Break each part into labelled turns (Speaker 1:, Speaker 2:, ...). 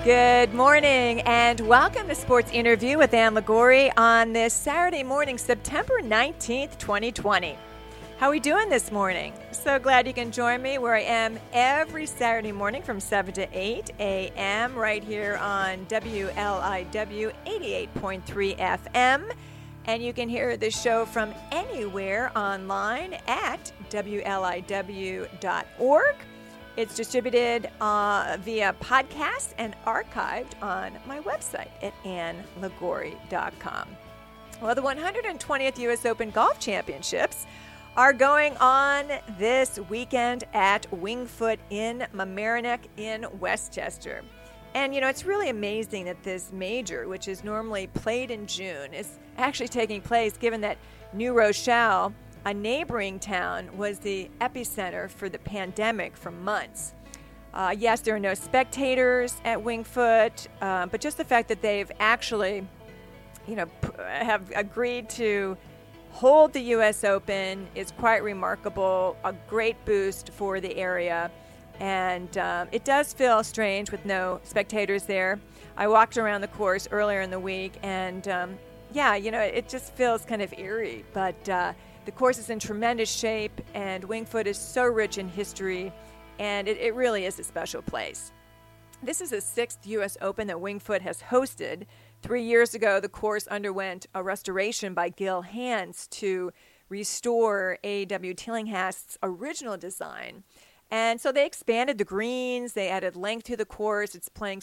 Speaker 1: Good morning and welcome to Sports Interview with Ann Liguori on this Saturday morning, September 19th, 2020. How are we doing this morning? So glad you can join me where I am every Saturday morning from 7 to 8 a.m. right here on WLIW 88.3 FM. And you can hear the show from anywhere online at WLIW.org. It's distributed via podcast and archived on my website at annliguori.com. Well, the 120th U.S. Open Golf Championships are going on this weekend at Winged Foot in Mamaroneck in Westchester. And, you know, it's really amazing that this major, which is normally played in June, is actually taking place given that New Rochelle, a neighboring town, was the epicenter for the pandemic for months. Yes, there are no spectators at Winged Foot, but just the fact that they've actually, have agreed to hold the U.S. Open is quite remarkable, a great boost for the area. And it does feel strange with no spectators there. I walked around the course earlier in the week, and it just feels kind of eerie, but the course is in tremendous shape, and Winged Foot is so rich in history, and it really is a special place. This is the sixth U.S. Open that Winged Foot has hosted. 3 years ago, the course underwent a restoration by Gil Hanse to restore A.W. Tillinghast's original design. And so they expanded the greens, they added length to the course. It's playing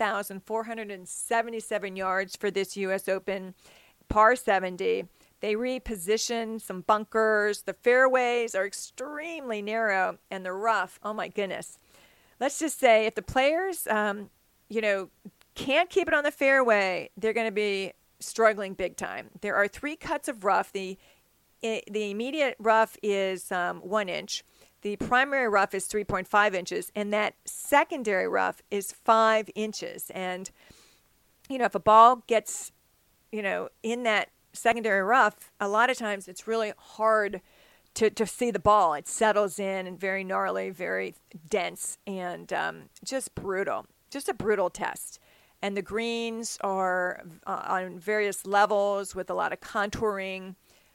Speaker 1: 7,477 yards for this U.S. Open, par 70. They repositioned some bunkers. The fairways are extremely narrow, and the rough, oh my goodness. Let's just say if the players, can't keep it on the fairway, they're going to be struggling big time. There are 3 cuts of rough. The immediate rough is 1 inch. The primary rough is 3.5 inches, and that secondary rough is 5 inches. And, if a ball gets, in that secondary rough, a lot of times it's really hard to see the ball. It settles in and very gnarly, very dense, and just brutal. Just a brutal test. And the greens are on various levels with a lot of contouring.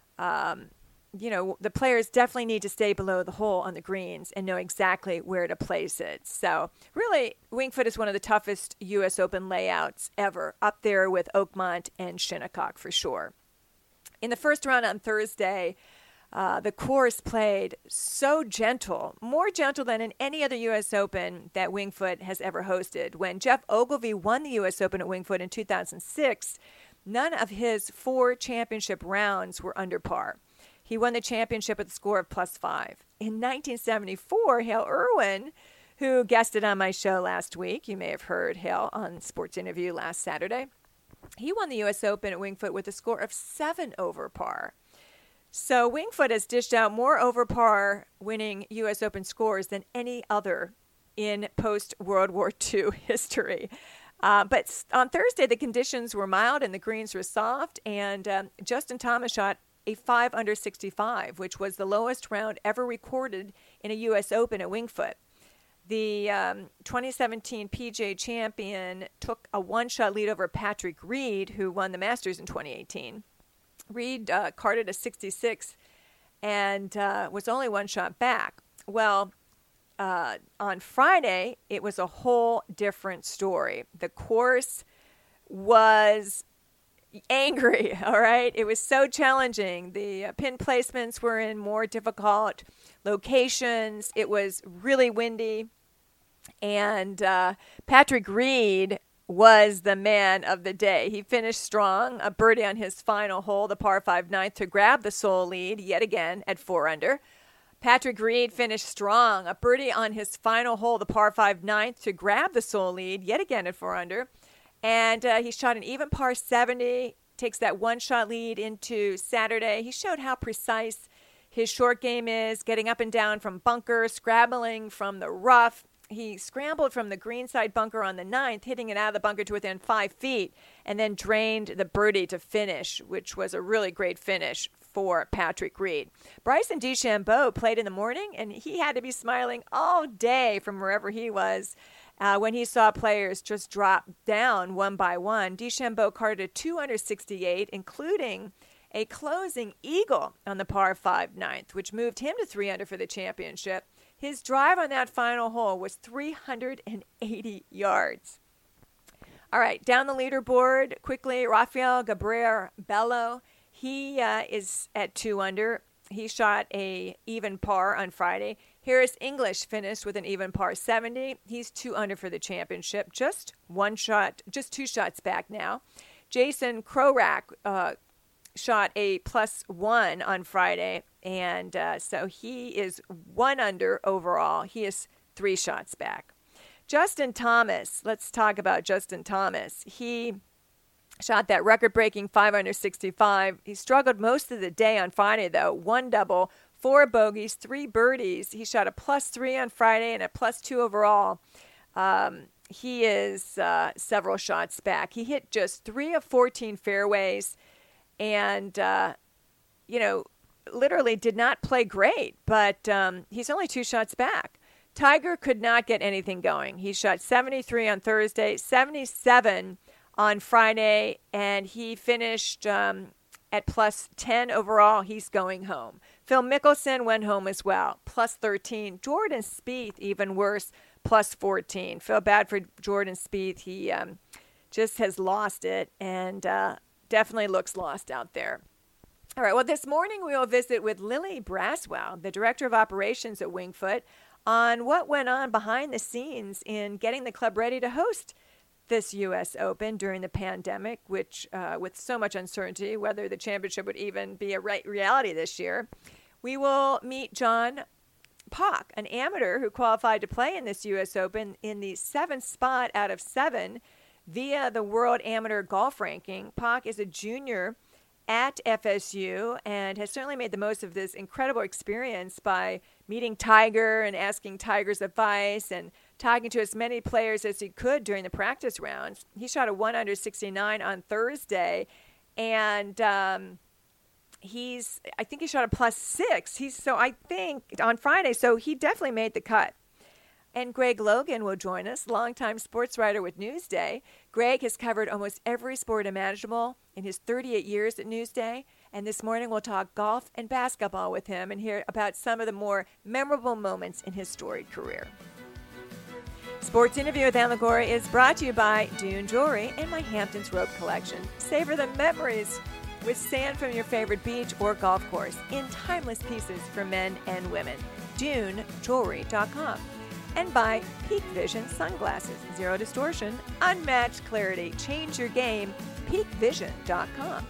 Speaker 1: The players definitely need to stay below the hole on the greens and know exactly where to place it. So really, Winged Foot is one of the toughest U.S. Open layouts ever, up there with Oakmont and Shinnecock for sure. In the first round on Thursday, the course played so gentle, more gentle than in any other U.S. Open that Winged Foot has ever hosted. When Jeff Ogilvy won the U.S. Open at Winged Foot in 2006, none of his 4 championship rounds were under par. He won the championship with a score of +5. In 1974, Hale Irwin, who guested on my show last week, you may have heard Hale on Sports Interview last Saturday, he won the U.S. Open at Winged Foot with a score of 7 over par. So Winged Foot has dished out more over par winning U.S. Open scores than any other in post-World War II history. But on Thursday, the conditions were mild and the greens were soft, and Justin Thomas shot a 5 under 65, which was the lowest round ever recorded in a U.S. Open at Winged Foot. The 2017 PGA champion took a one-shot lead over Patrick Reed, who won the Masters in 2018. Reed carded a 66 and was only 1 shot back. Well, on Friday, it was a whole different story. The course was angry, all right? It was so challenging. The pin placements were in more difficult locations. It was really windy. And Patrick Reed was the man of the day. He finished strong, a birdie on his final hole, the par 5 ninth, to grab the sole lead yet again at 4 under. Patrick Reed finished strong, a birdie on his final hole, the par 5 ninth, to grab the sole lead yet again at 4 under. And he shot an even par 70, takes that one-shot lead into Saturday. He showed how precise his short game is, getting up and down from bunker, scrabbling from the rough. He scrambled from the greenside bunker on the 9th, hitting it out of the bunker to within 5 feet, and then drained the birdie to finish, which was a really great finish. for Patrick Reed. Bryson DeChambeau played in the morning, and he had to be smiling all day from wherever he was when he saw players just drop down one by one. DeChambeau carded a 268, including a closing eagle on the par 5 ninth, which moved him to 3 under for the championship. His drive on that final hole was 380 yards. All right, down the leaderboard quickly, Rafael Gabriel Bello. He is at 2 under. He shot a even par on Friday. Harris English finished with an even par 70. He's 2 under for the championship. Just 2 shots back now. Jason Krorak shot a +1 on Friday, and so he is 1 under overall. He is 3 shots back. Justin Thomas, let's talk about Justin Thomas. He shot that record-breaking 5 under 65. He struggled most of the day on Friday, though. 1 double, 4 bogeys, 3 birdies. He shot a +3 on Friday and a +2 overall. He is several shots back. He hit just 3 of 14 fairways and, literally did not play great, but he's only 2 shots back. Tiger could not get anything going. He shot 73 on Thursday, 77 on Friday, and he finished at +10 overall. He's going home. Phil Mickelson went home as well, +13. Jordan Spieth, even worse, +14. Feel bad for Jordan Spieth. He just has lost it and definitely looks lost out there. All right, well, this morning we will visit with Lily Braswell, the Director of Operations at Winged Foot, on what went on behind the scenes in getting the club ready to host this U.S. Open during the pandemic, which with so much uncertainty whether the championship would even be a reality this year. We will meet John Pak, an amateur who qualified to play in this U.S. Open in the 7th spot out of 7 via the World Amateur Golf Ranking. Pak is a junior at FSU and has certainly made the most of this incredible experience by meeting Tiger and asking Tiger's advice and talking to as many players as he could during the practice rounds. He shot a 1 under 69 on Thursday, and I think he shot a +6. I think on Friday, so he definitely made the cut. And Greg Logan will join us, longtime sports writer with Newsday. Greg has covered almost every sport imaginable in his 38 years at Newsday. And this morning we'll talk golf and basketball with him and hear about some of the more memorable moments in his storied career. Sports Interview with Ann Liguori is brought to you by Dune Jewelry and my Hamptons Rope Collection. Savor the memories with sand from your favorite beach or golf course in timeless pieces for men and women. DuneJewelry.com. And by Peak Vision Sunglasses. Zero distortion, unmatched clarity. Change your game. PeakVision.com.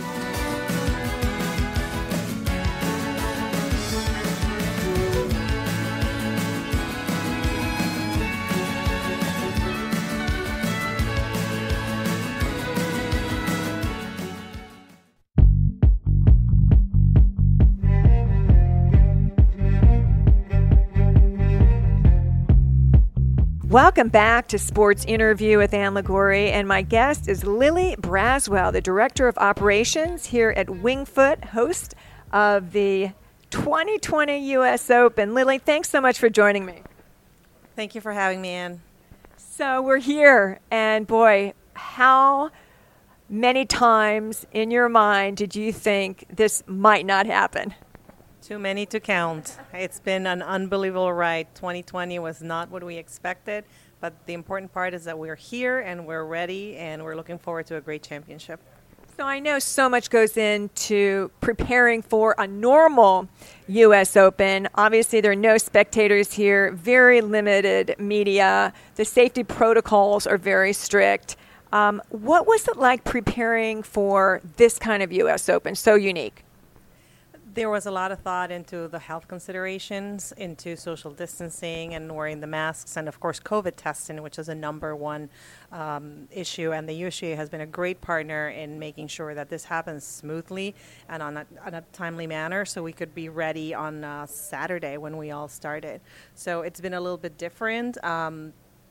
Speaker 1: Welcome back to Sports Interview with Ann Liguori, and my guest is Lily Braswell, the Director of Operations here at Winged Foot, host of the 2020 U.S. Open. Lily, thanks so much for joining me.
Speaker 2: Thank you for having me, Ann.
Speaker 1: So we're here, and boy, how many times in your mind did you think this might not happen?
Speaker 2: Too many to count. It's been an unbelievable ride. 2020 was not what we expected, but the important part is that we're here and we're ready and we're looking forward to a great championship.
Speaker 1: So I know so much goes into preparing for a normal U.S. Open. Obviously, there are no spectators here, very limited media. The safety protocols are very strict. What was it like preparing for this kind of U.S. Open, so unique?
Speaker 2: There was a lot of thought into the health considerations, into social distancing and wearing the masks, and of course COVID testing, which is a number one issue. And the USGA has been a great partner in making sure that this happens smoothly and on a timely manner, so we could be ready on Saturday when we all started. So it's been a little bit different.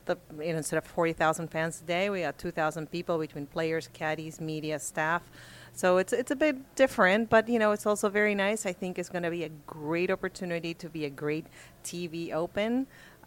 Speaker 2: Instead of 40,000 fans a day, we had 2,000 people between players, caddies, media, staff. So it's a bit different, but it's also very nice. I think it's going to be a great opportunity to be a great TV Open.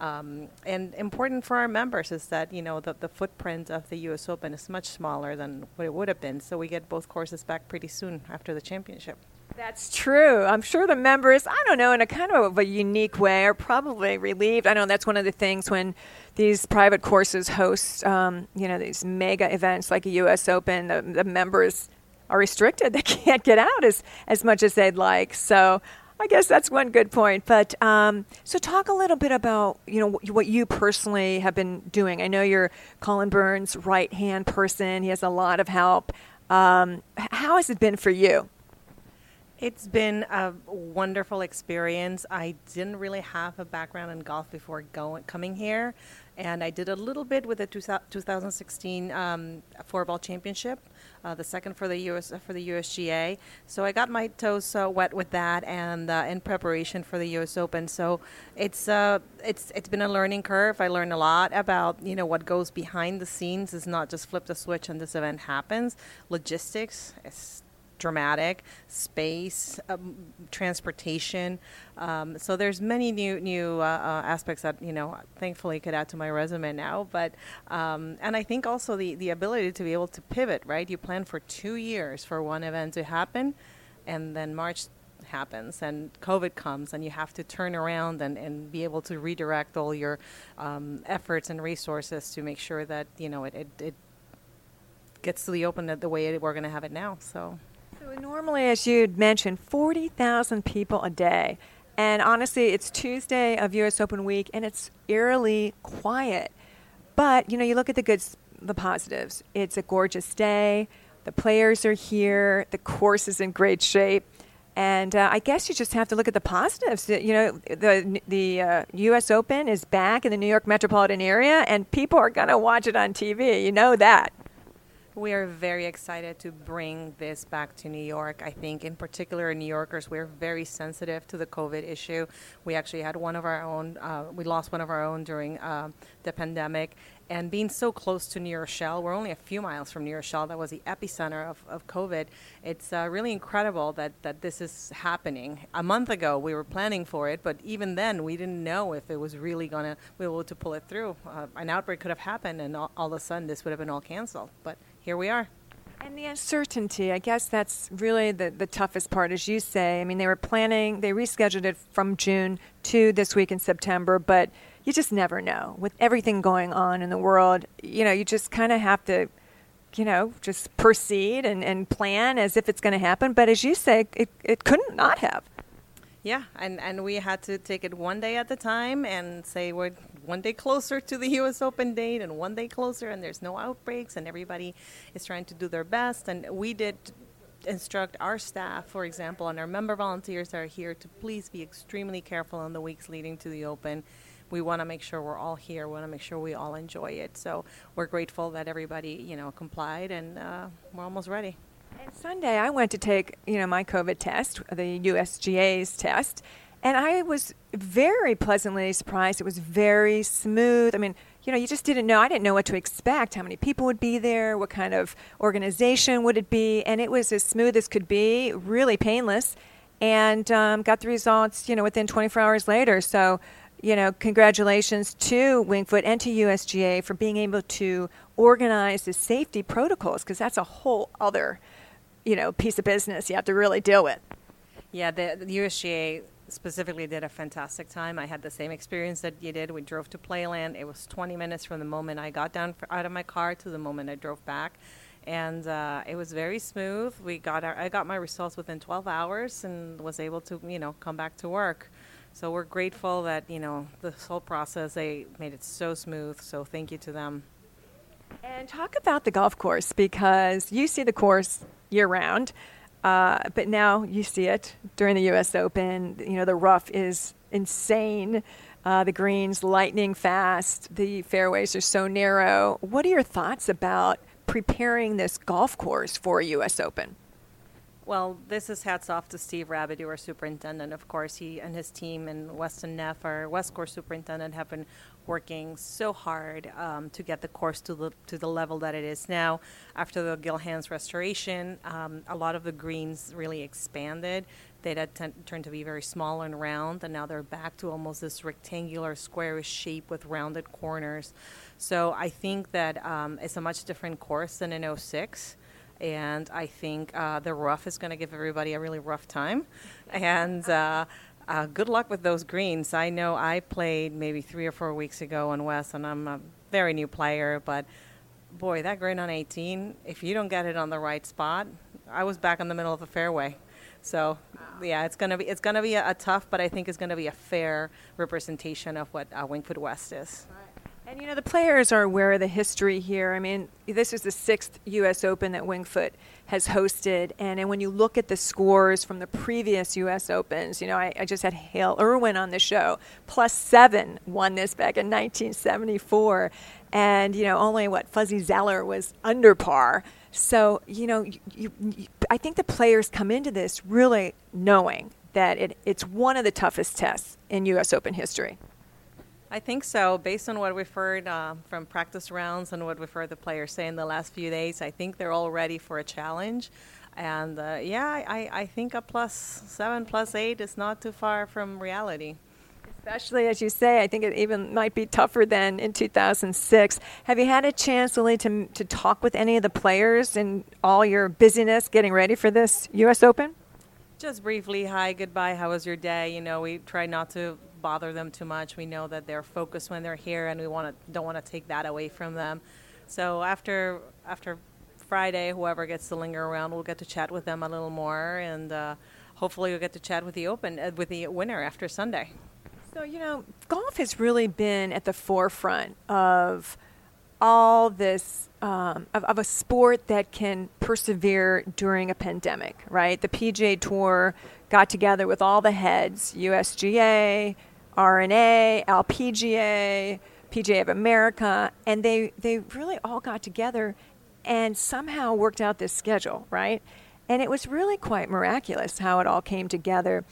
Speaker 2: And important for our members is that, the footprint of the U.S. Open is much smaller than what it would have been. So we get both courses back pretty soon after the championship.
Speaker 1: That's true. I'm sure the members, I don't know, in a kind of a unique way, are probably relieved. I know that's one of the things when these private courses host, these mega events like a U.S. Open, the members are restricted. They can't get out as much as they'd like. So I guess that's one good point. But so talk a little bit about, what you personally have been doing. I know you're Colin Burns' right-hand person. He has a lot of help. How has it been for you?
Speaker 2: It's been a wonderful experience. I didn't really have a background in golf before coming here, and I did a little bit with the 2016 Four-Ball Championship, the second for the USGA. So I got my toes wet with that, and in preparation for the U.S. Open. So it's been a learning curve. I learned a lot about what goes behind the scenes. It's not just flip the switch and this event happens. Logistics is dramatic, space, transportation. So there's many new aspects that thankfully could add to my resume now. But and I think also the ability to be able to pivot. Right, you plan for 2 years for one event to happen, and then March happens and COVID comes, and you have to turn around and be able to redirect all your efforts and resources to make sure that it gets to the Open the way we're going to have it now. So
Speaker 1: normally, as you'd mentioned, 40,000 people a day. And honestly, it's Tuesday of U.S. Open week, and it's eerily quiet. But, you look at the positives. It's a gorgeous day. The players are here. The course is in great shape. And I guess you just have to look at the positives. The U.S. Open is back in the New York metropolitan area, and people are going to watch it on TV. You know that.
Speaker 2: We are very excited to bring this back to New York. I think in particular New Yorkers, we're very sensitive to the COVID issue. We actually had one of our own, we lost one of our own during the pandemic. And being so close to New Rochelle, we're only a few miles from New Rochelle, that was the epicenter of COVID. It's really incredible that this is happening. A month ago, we were planning for it, but even then, we didn't know if it was really going to be able to pull it through. An outbreak could have happened, and all of a sudden, this would have been all canceled. But here we are.
Speaker 1: And the uncertainty, I guess that's really the toughest part, as you say. I mean, they rescheduled it from June to this week in September, but you just never know. With everything going on in the world, you just kind of have to, just proceed and plan as if it's going to happen. But as you say, it couldn't not have.
Speaker 2: Yeah, and we had to take it one day at a time and say we're one day closer to the U.S. Open date and one day closer, and there's no outbreaks, and everybody is trying to do their best. And we did instruct our staff, for example, and our member volunteers that are here to please be extremely careful in the weeks leading to the Open. We want to make sure we're all here. We want to make sure we all enjoy it. So we're grateful that everybody, complied, and we're almost ready.
Speaker 1: And Sunday, I went to take, my COVID test, the USGA's test, and I was very pleasantly surprised. It was very smooth. I mean, you just didn't know. I didn't know what to expect, how many people would be there, what kind of organization would it be, and it was as smooth as could be, really painless, and got the results, within 24 hours later. So, congratulations to Winged Foot and to USGA for being able to organize the safety protocols, because that's a whole other, piece of business you have to really deal with.
Speaker 2: Yeah, the USGA specifically did a fantastic time. I had the same experience that you did. We drove to Playland. It was 20 minutes from the moment I got out of my car to the moment I drove back. And it was very smooth. I got my results within 12 hours and was able to, come back to work. So we're grateful that, this whole process, they made it so smooth. So thank you to them.
Speaker 1: And talk about the golf course, because you see the course year-round, but now you see it during the U.S. Open. The rough is insane. The greens lightning fast. The fairways are so narrow. What are your thoughts about preparing this golf course for a U.S. Open?
Speaker 2: Well, this is hats off to Steve Rabideau, our superintendent. Of course, he and his team and Weston Neff, our West Course superintendent, have been working so hard to get the course to the level that it is now. After the Gilhan's restoration, a lot of the greens really expanded. They had turned to be very small and round, and now they're back to almost this rectangular, squarish shape with rounded corners. So I think that it's a much different course than in '06. And I think the rough is going to give everybody a really rough time. And good luck with those greens. I know I played maybe 3 or 4 weeks ago on West, and I'm a very new player. But, boy, that green on 18, if you don't get it on the right spot, I was back in the middle of the fairway. So, yeah, it's gonna be a tough, but I think it's going to be a fair representation of what Winged Foot West is.
Speaker 1: And, you know, the players are aware of the history here. I mean, this is the 6th U.S. Open that Winged Foot has hosted. And when you look at the scores from the previous U.S. Opens, you know, I just had Hale Irwin on the show. +7 won this back in 1974. And, you know, only, Fuzzy Zeller was under par. So, you know, I think the players come into this really knowing that it's one of the toughest tests in U.S. Open history.
Speaker 2: I think so. Based on what we've heard from practice rounds and what we've heard the players say in the last few days, I think they're all ready for a challenge. And, I think a +7, +8 is not too far from reality.
Speaker 1: Especially, as you say, I think it even might be tougher than in 2006. Have you had a chance, Lily, to talk with any of the players in all your busyness getting ready for this U.S. Open?
Speaker 2: Just briefly, hi, goodbye, how was your day? You know, we try not to bother them too much. We know that they're focused when they're here, and we don't want to take that away from them. So after Friday, whoever gets to linger around, we'll get to chat with them a little more, and hopefully we'll get to chat with the with the winner after Sunday.
Speaker 1: So, you know, golf has really been at the forefront of all this, of a sport that can persevere during a pandemic, right? The PGA Tour got together with all the heads, USGA, R&A, LPGA, PGA of America, and they really all got together and somehow worked out this schedule, right? And it was really quite miraculous how it all came together.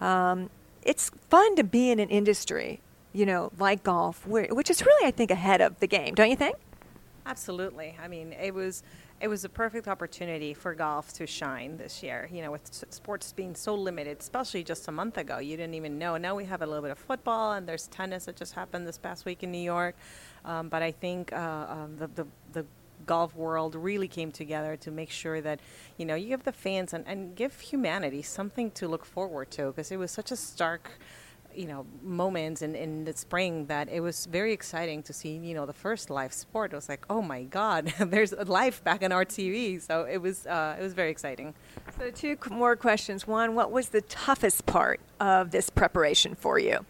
Speaker 1: It's fun to be in an industry, you know, like golf, which is really, I think, ahead of the game, don't you think?
Speaker 2: Absolutely. I mean, it was a perfect opportunity for golf to shine this year. You know, with sports being so limited, especially just a month ago, you didn't even know. Now we have a little bit of football, and there's tennis that just happened this past week in New York. But I think the golf world really came together to make sure that, you know, you give the fans and give humanity something to look forward to, because it was such a stark, you know, moments in the spring that it was very exciting to see, you know, the first live sport. It was like, oh my God, there's life back on our TV. So it was very exciting.
Speaker 1: So 2 more questions. One, what was the toughest part of this preparation for you?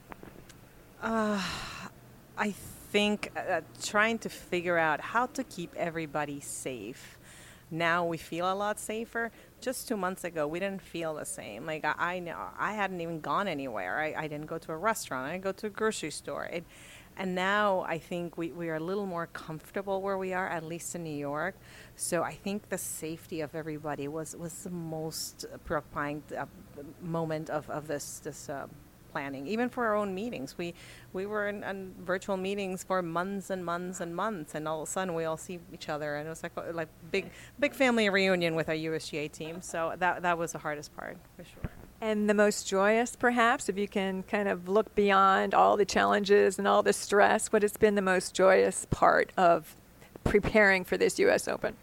Speaker 2: I think trying to figure out how to keep everybody safe. Now we feel a lot safer. Just 2 months ago, we didn't feel the same. Like, I know I hadn't even gone anywhere. I didn't go to a restaurant. I didn't go to a grocery store. And now I think we are a little more comfortable where we are, at least in New York. So I think the safety of everybody was the most preoccupying moment of this planning. Even for our own meetings, we were in virtual meetings for months and months and months, and all of a sudden we all see each other, and it was like big family reunion with our USGA team. So that was the hardest part for sure.
Speaker 1: And the most joyous, perhaps, if you can kind of look beyond all the challenges and all the stress, what has been the most joyous part of preparing for this U.S. Open?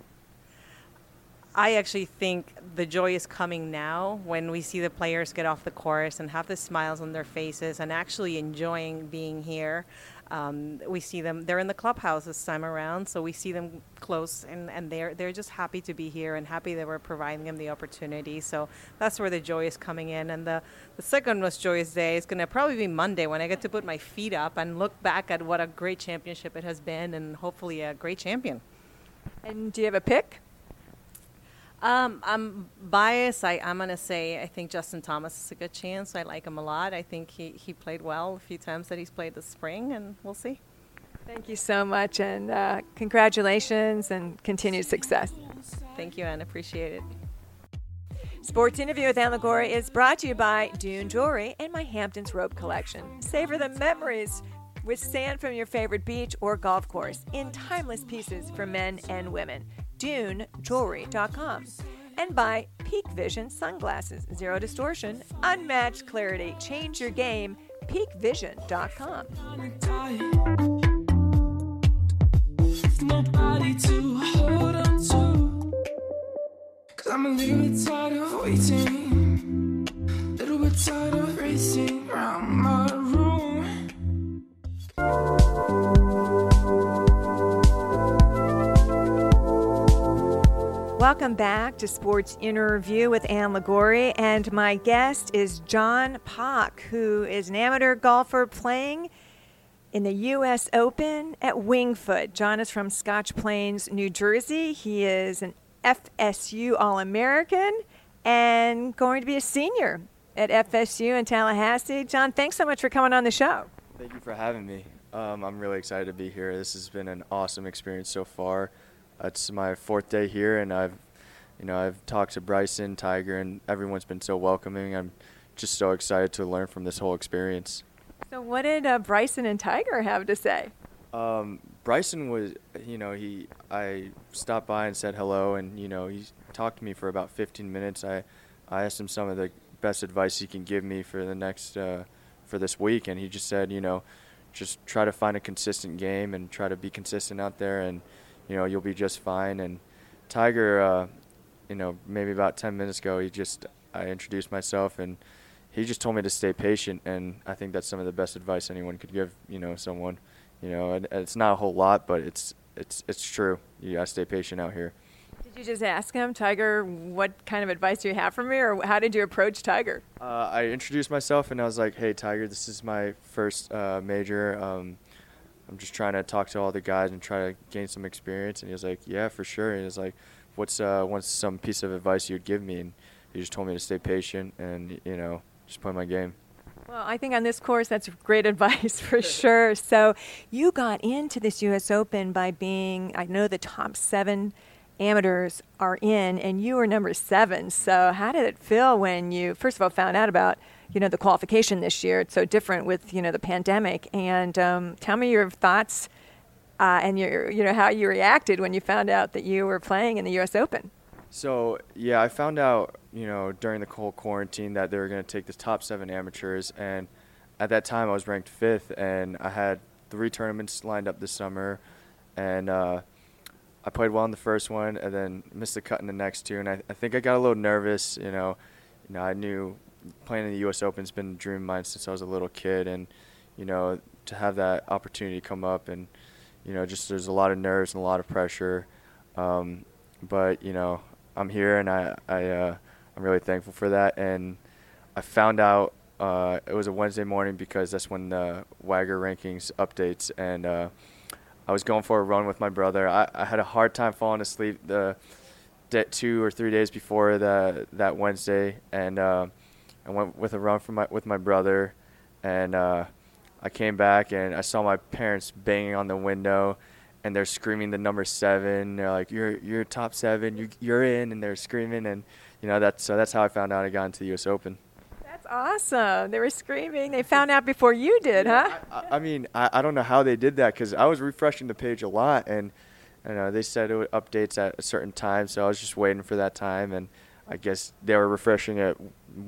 Speaker 2: I actually think the joy is coming now when we see the players get off the course and have the smiles on their faces and actually enjoying being here. We see them, they're in the clubhouse this time around, so we see them close, and they're just happy to be here and happy that we're providing them the opportunity. So that's where the joy is coming in. And the second most joyous day is going to probably be Monday, when I get to put my feet up and look back at what a great championship it has been, and hopefully a great champion.
Speaker 1: And do you have a pick?
Speaker 2: I'm biased. I'm going to say I think Justin Thomas is a good chance. I like him a lot. I think he played well a few times that he's played this spring, and we'll see.
Speaker 1: Thank you so much, and congratulations and continued success.
Speaker 2: Thank you, Anne. Appreciate it.
Speaker 1: Sports Interview with Ann Liguori is brought to you by Dune Jewelry and my Hamptons Rope Collection. Savor the memories with sand from your favorite beach or golf course in timeless pieces for men and women. DuneJewelry.com. And by Peak Vision Sunglasses. Zero distortion, unmatched clarity. Change your game. PeakVision.com.
Speaker 3: Nobody to hold on to, 'cause I'm a little bit tired of waiting, little bit tired of racing around my room.
Speaker 1: Welcome back to Sports Interview with Ann Liguori, and my guest is John Pak, who is an amateur golfer playing in the U.S. Open at Winged Foot. John is from Scotch Plains, New Jersey. He is an FSU All-American and going to be a senior at FSU in Tallahassee. John, thanks so much for coming on the show.
Speaker 4: Thank you for having me. I'm really excited to be here. This has been an awesome experience so far. It's my 4th day here, and I've talked to Bryson, Tiger, and everyone's been so welcoming. I'm just so excited to learn from this whole experience.
Speaker 1: So what did Bryson and Tiger have to say?
Speaker 4: Bryson was, I stopped by and said hello, and, he talked to me for about 15 minutes. I asked him some of the best advice he can give me for the next, for this week, and he just said, just try to find a consistent game and try to be consistent out there, and, you'll be just fine. And Tiger, maybe about 10 minutes ago, I introduced myself, and he just told me to stay patient, and I think that's some of the best advice anyone could give, someone. And it's not a whole lot, but it's true. You gotta stay patient out here.
Speaker 1: Did you just ask him, Tiger, what kind of advice do you have for me, or how did you approach Tiger?
Speaker 4: I introduced myself, and I was like, "Hey, Tiger, this is my first major. I'm just trying to talk to all the guys and try to gain some experience." And he was like, "Yeah, for sure." And he was like, what's some piece of advice you'd give me?" And he just told me to stay patient and, just play my game.
Speaker 1: Well, I think on this course, that's great advice for sure. So you got into this U.S. Open by being, I know the top 7 amateurs are in, and you were number 7. So how did it feel when you, first of all, found out about, the qualification this year? It's so different with, the pandemic. And tell me your thoughts and how you reacted when you found out that you were playing in the U.S. Open.
Speaker 4: So, yeah, I found out, during the whole quarantine that they were going to take the top 7 amateurs. And at that time, I was ranked 5th, and I had 3 tournaments lined up this summer. And I played well in the first one and then missed the cut in the next 2. And I think I got a little nervous. I knew playing in the U.S. Open's been a dream of mine since I was a little kid. And, to have that opportunity come up and, just there's a lot of nerves and a lot of pressure. But, I'm here, and I'm really thankful for that. And I found out it was a Wednesday morning because that's when the Wagger rankings updates. And I was going for a run with my brother. I had a hard time falling asleep the 2 or 3 days before that Wednesday, and I went with a run with my brother. And I came back, and I saw my parents banging on the window. And they're screaming the number 7. They're like, "You're top 7. You're in." And they're screaming, and that's how I found out I got into the U.S. Open.
Speaker 1: That's awesome. They were screaming. They found out before you did, huh?
Speaker 4: I don't know how they did that because I was refreshing the page a lot, and they said it would updates at a certain time, so I was just waiting for that time, and I guess they were refreshing it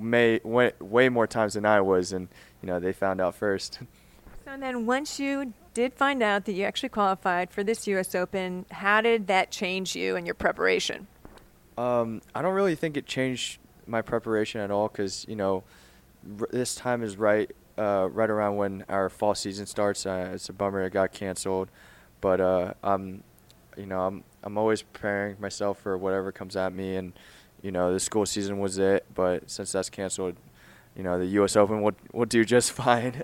Speaker 4: way more times than I was, and they found out first.
Speaker 1: So then once you did find out that you actually qualified for this U.S. Open, how did that change you and your preparation?
Speaker 4: I don't really think it changed my preparation at all because, this time is right around when our fall season starts. It's a bummer it got canceled, but I'm always preparing myself for whatever comes at me, and, the school season was it, but since that's canceled, the U.S. Open will do just fine.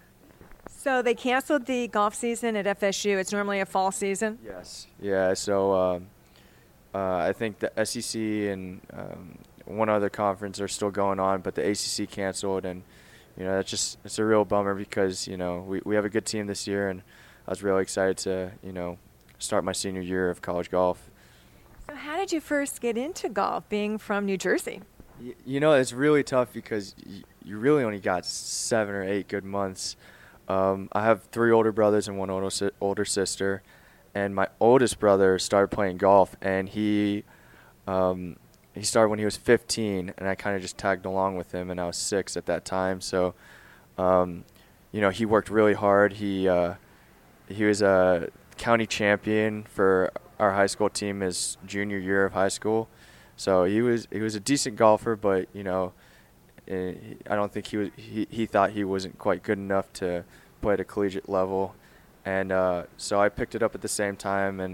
Speaker 1: So they canceled the golf season at FSU. It's normally a fall season?
Speaker 4: Yes. Yeah, so I think the SEC and one other conference are still going on, but the ACC canceled, and, it's a real bummer because, we have a good team this year, and I was really excited to, start my senior year of college golf.
Speaker 1: So how did you first get into golf, being from New Jersey?
Speaker 4: It's really tough because you really only got 7 or 8 good months. I have 3 older brothers and 1 older sister, and my oldest brother started playing golf, and he started when he was 15, and I kind of just tagged along with him, and I was 6 at that time. So, he worked really hard. He was a county champion for our high school team his junior year of high school. So he was a decent golfer, but I don't think he thought he wasn't quite good enough to play at a collegiate level, and so I picked it up at the same time, and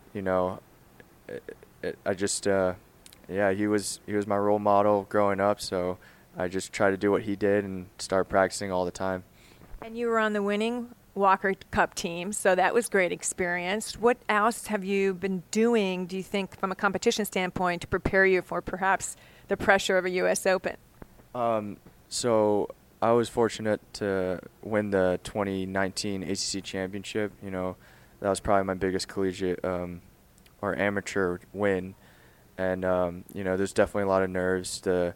Speaker 4: he was my role model growing up, so I just tried to do what he did and start practicing all the time.
Speaker 1: And you were on the winning Walker Cup team, so that was great experience. What else have you been doing, do you think, from a competition standpoint, to prepare you for perhaps the pressure of a U.S. Open?
Speaker 4: So I was fortunate to win the 2019 ACC championship. That was probably my biggest collegiate or amateur win, and there's definitely a lot of nerves.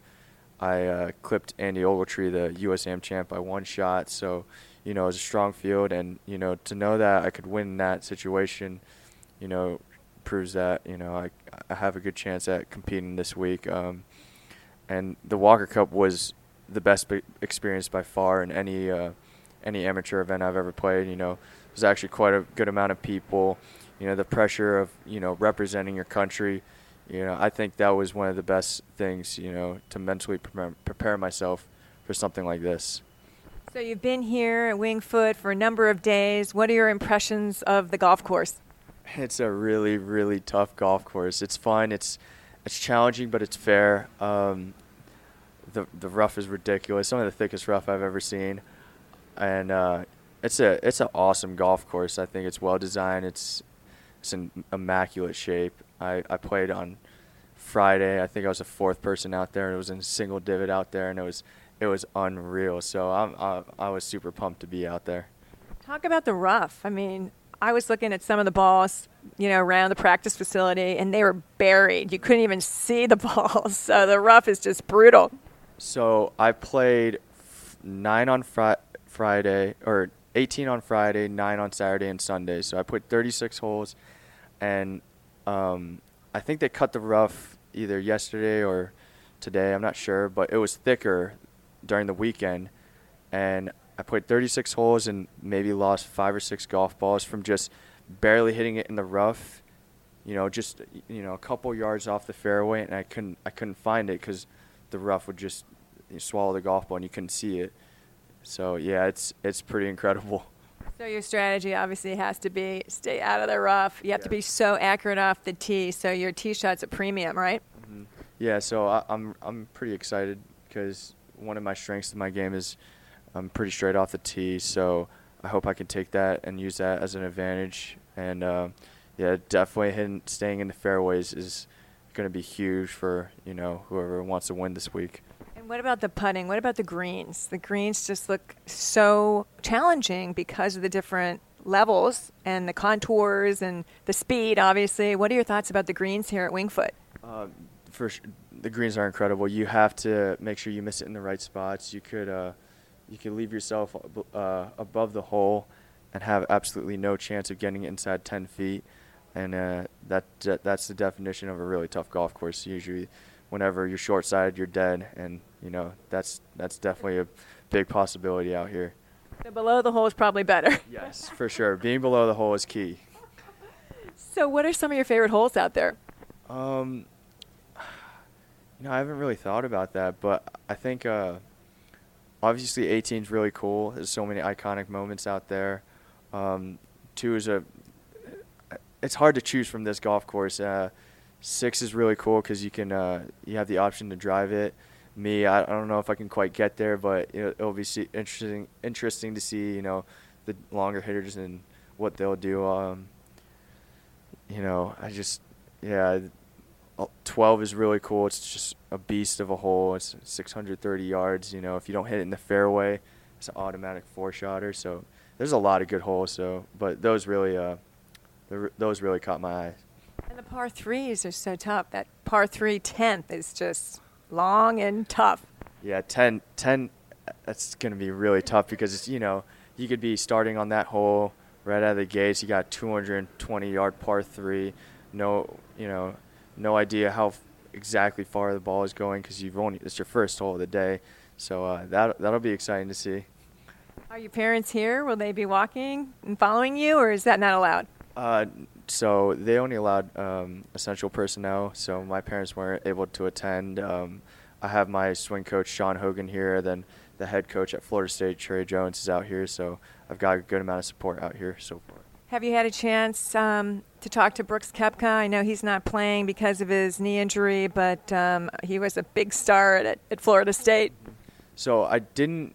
Speaker 4: I clipped Andy Ogletree, the USAM champ, by 1 shot. So, it was a strong field, and, to know that I could win that situation, proves that, I have a good chance at competing this week. And the Walker Cup was the best experience by far in any amateur event I've ever played. There's actually quite a good amount of people. The pressure of, representing your country. I think that was one of the best things, to mentally prepare myself for something like this.
Speaker 1: So you've been here at Winged Foot for a number of days. What are your impressions of the golf course?
Speaker 4: It's a really, really tough golf course. It's fun. It's challenging, but it's fair. The rough is ridiculous. Some of the thickest rough I've ever seen, and it's an awesome golf course. I think it's well designed. It's in immaculate shape. I played on Friday. I think I was the 4th person out there, and it was in a single divot out there, and it was unreal. So I was super pumped to be out there.
Speaker 1: Talk about the rough. I mean, I was looking at some of the balls, around the practice facility, and they were buried. You couldn't even see the balls. So the rough is just brutal.
Speaker 4: So I played 9 on Friday, or 18 on Friday, 9 on Saturday and Sunday. So I played 36 holes, and I think they cut the rough either yesterday or today. I'm not sure, but it was thicker during the weekend, and I played 36 holes and maybe lost 5 or 6 golf balls from just barely hitting it in the rough. Just a couple yards off the fairway, and I couldn't find it because the rough would just swallow the golf ball and you couldn't see it. So yeah, it's pretty incredible.
Speaker 1: So your strategy obviously has to be stay out of the rough. You have to be so accurate off the tee. So your tee shot's a premium, right?
Speaker 4: Mm-hmm. Yeah. So I'm pretty excited because one of my strengths in my game is I'm pretty straight off the tee. So I hope I can take that and use that as an advantage. And definitely staying in the fairways is going to be huge for whoever wants to win this week.
Speaker 1: And what about the putting? What about the greens? The greens just look so challenging because of the different levels and the contours and the speed, obviously. What are your thoughts about the greens here at Winged Foot?
Speaker 4: The greens are incredible. You have to make sure you miss it in the right spots. You could leave yourself above the hole and have absolutely no chance of getting it inside 10 feet. And that's the definition of a really tough golf course. Usually, whenever you're short-sided, you're dead, and that's definitely a big possibility out here.
Speaker 1: So below the hole is probably better.
Speaker 4: Yes, for sure. Being below the hole is key.
Speaker 1: So, what are some of your favorite holes out there?
Speaker 4: I haven't really thought about that, but I think obviously 18 is really cool. There's so many iconic moments out there. 2 is it's hard to choose from this golf course. 6 is really cool because you have the option to drive it. I don't know if I can quite get there, but it'll be interesting to see the longer hitters and what they'll do. 12 is really cool. It's just a beast of a hole. It's 630 yards. If you don't hit it in the fairway, it's an automatic 4-shotter. So there's a lot of good holes. But those really caught my eye.
Speaker 1: And the par 3s are so tough. That par 3 10th is just long and tough.
Speaker 4: Yeah, 10, that's going to be really tough because, it's, you know, you could be starting on that hole right out of the gates. You got 220-yard par 3. No idea how exactly far the ball is going because it's your first hole of the day. So that'll be exciting to see.
Speaker 1: Are your parents here? Will they be walking and following you, or is that not allowed?
Speaker 4: So they only allowed essential personnel, so my parents weren't able to attend. I have my swing coach, Sean Hogan, here. Then the head coach at Florida State, Trey Jones, is out here. So I've got a good amount of support out here so far.
Speaker 1: Have you had a chance to talk to Brooks Koepka? I know he's not playing because of his knee injury, but he was a big star at Florida State.
Speaker 4: So I didn't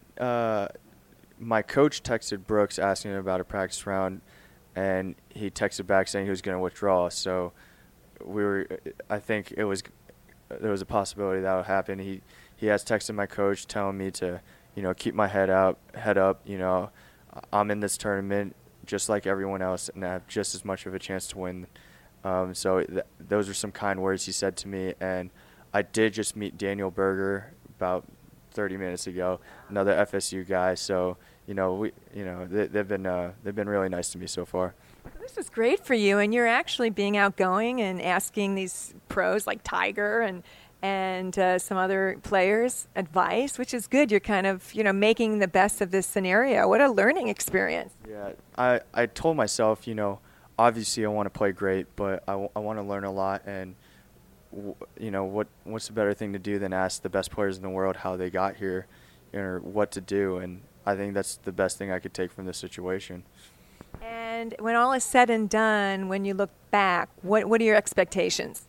Speaker 4: my coach texted Brooks asking him about a practice round, and he texted back saying he was going to withdraw. So I think there was a possibility that would happen. He has texted my coach telling me to, keep my head up. I'm in this tournament just like everyone else, and I have just as much of a chance to win. So those are some kind words he said to me, and I did just meet Daniel Berger about 30 minutes ago, another FSU guy. So they've been really nice to me so far.
Speaker 1: This is great for you, and you're actually being outgoing and asking these pros like Tiger and some other players advice, which is good. You're kind of making the best of this scenario. What a learning experience.
Speaker 4: Yeah, I told myself, obviously I want to play great, but I want to learn a lot, and what's a better thing to do than ask the best players in the world how they got here or what to do, and I think that's the best thing I could take from this situation.
Speaker 1: And when all is said and done, when you look back, what are your expectations?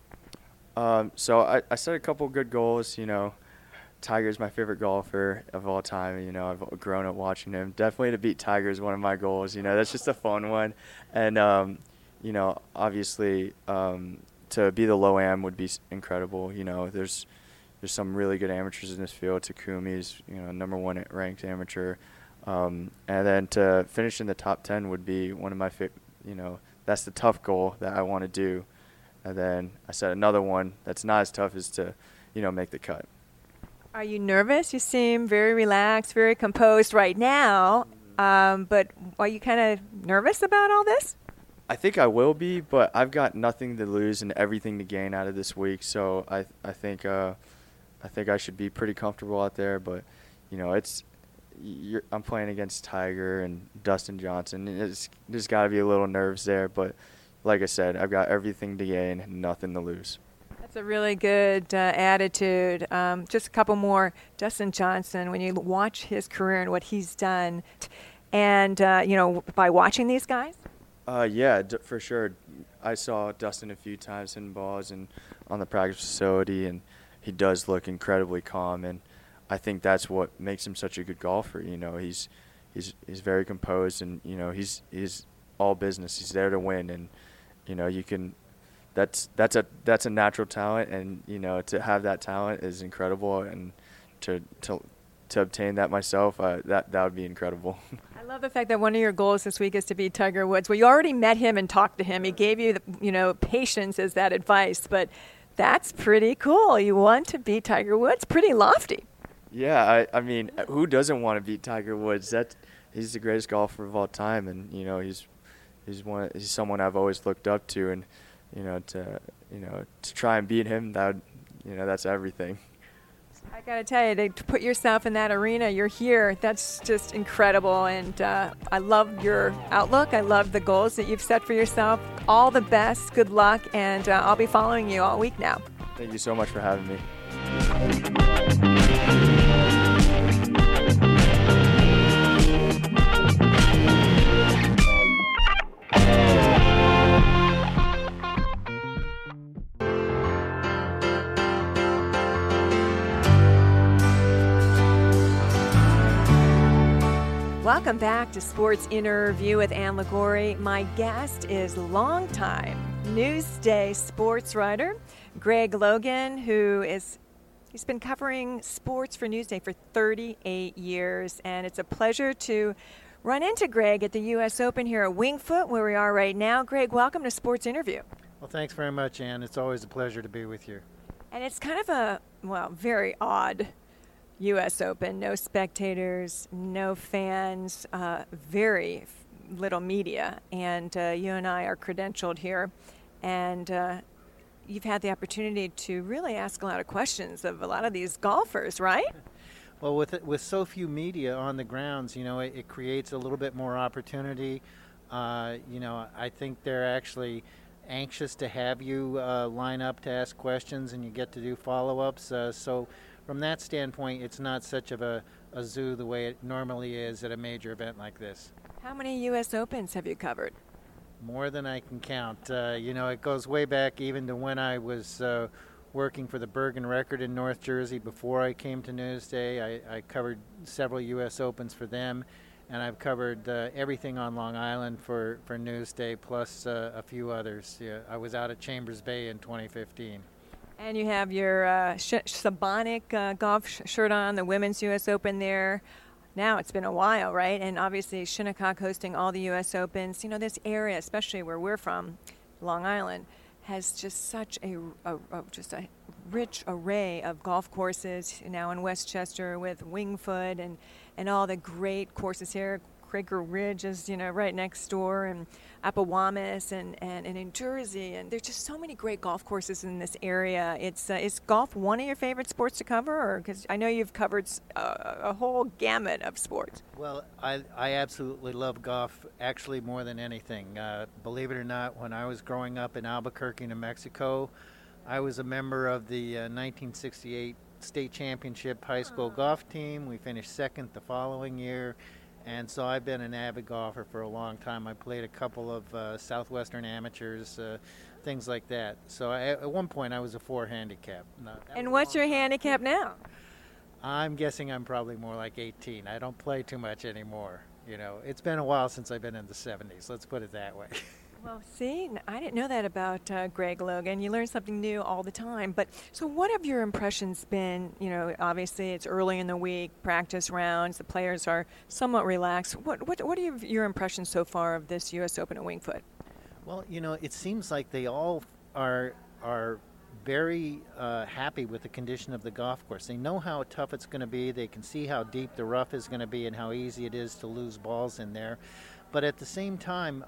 Speaker 4: So I set a couple good goals. Tiger's my favorite golfer of all time. I've grown up watching him. Definitely to beat Tiger is one of my goals. That's just a fun one. And, obviously to be the low-am would be incredible. There's some really good amateurs in this field. Takumi's, number 1 ranked amateur. And then to finish in the top 10 would be one of my that's the tough goal that I want to do. And then I set another one that's not as tough as to, make the cut.
Speaker 1: Are you nervous? You seem very relaxed, very composed right now. But are you kind of nervous about all this?
Speaker 4: I think I will be, but I've got nothing to lose and everything to gain out of this week. So I think I should be pretty comfortable out there. But I'm playing against Tiger and Dustin Johnson. There's got to be a little nerves there, but like I said, I've got everything to gain and nothing to lose.
Speaker 1: That's a really good attitude. Just a couple more. Dustin Johnson, when you watch his career and what he's done, and by watching these guys.
Speaker 4: Yeah, for sure. I saw Dustin a few times hitting balls and on the practice facility, and he does look incredibly calm, and I think that's what makes him such a good golfer. He's very composed, and he's all business. He's there to win, and you can. That's a natural talent, and to have that talent is incredible, and to obtain that myself, that would be incredible.
Speaker 1: I love the fact that one of your goals this week is to beat Tiger Woods. Well, you already met him and talked to him. He gave you patience as that advice, but that's pretty cool. You want to beat Tiger Woods? Pretty lofty.
Speaker 4: Yeah, I mean, who doesn't want to beat Tiger Woods? He's the greatest golfer of all time, and he's someone I've always looked up to, and to try and beat him, that's everything.
Speaker 1: I gotta tell you, to put yourself in that arena, you're here. That's just incredible, and I love your outlook. I love the goals that you've set for yourself. All the best. Good luck, and I'll be following you all week now.
Speaker 4: Thank you so much for having me.
Speaker 1: Welcome back to Sports Interview with Ann Liguori. My guest is longtime Newsday sports writer Greg Logan, he's been covering sports for Newsday for 38 years, and it's a pleasure to run into Greg at the U.S. Open here at Winged Foot, where we are right now. Greg, welcome to Sports Interview.
Speaker 5: Well, thanks very much, Ann. It's always a pleasure to be with you.
Speaker 1: And it's kind of a, well, very odd U.S. Open. No spectators, no fans, very little media. And you and I are credentialed here. And you've had the opportunity to really ask a lot of questions of a lot of these golfers, right?
Speaker 5: Well, with so few media on the grounds, it creates a little bit more opportunity. I think they're actually anxious to have you line up to ask questions, and you get to do follow-ups. So from that standpoint, it's not such of a zoo the way it normally is at a major event like this.
Speaker 1: How many U.S. Opens have you covered?
Speaker 5: More than I can count. It goes way back even to when I was working for the Bergen Record in North Jersey before I came to Newsday. I covered several U.S. Opens for them, and I've covered everything on Long Island for Newsday, plus a few others. Yeah, I was out at Chambers Bay in 2015.
Speaker 1: And you have your Sabonic golf shirt on, the Women's U.S. Open there. Now it's been a while, right? And obviously Shinnecock hosting all the U.S. Opens. This area, especially where we're from, Long Island, has just such a rich array of golf courses now in Westchester with Wingfoot and all the great courses here. Quaker Ridge is, right next door, and Appowamis and in Jersey. And there's just so many great golf courses in this area. Is golf one of your favorite sports to cover? Or because I know you've covered a whole gamut of sports.
Speaker 5: Well, I absolutely love golf, actually more than anything. Believe it or not, when I was growing up in Albuquerque, New Mexico, I was a member of the 1968 state championship high school golf team. We finished second the following year. And so I've been an avid golfer for a long time. I played a couple of Southwestern amateurs, things like that. So at one point I was a 4 handicap.
Speaker 1: And what's your handicap now?
Speaker 5: I'm guessing I'm probably more like 18. I don't play too much anymore. It's been a while since I've been in the 70s. Let's put it that way.
Speaker 1: Well, see, I didn't know that about Greg Logan. You learn something new all the time. But so what have your impressions been? Obviously it's early in the week, practice rounds, the players are somewhat relaxed. What are your impressions so far of this U.S. Open at Wingfoot?
Speaker 5: Well, it seems like they all are very happy with the condition of the golf course. They know how tough it's going to be. They can see how deep the rough is going to be and how easy it is to lose balls in there. But at the same time,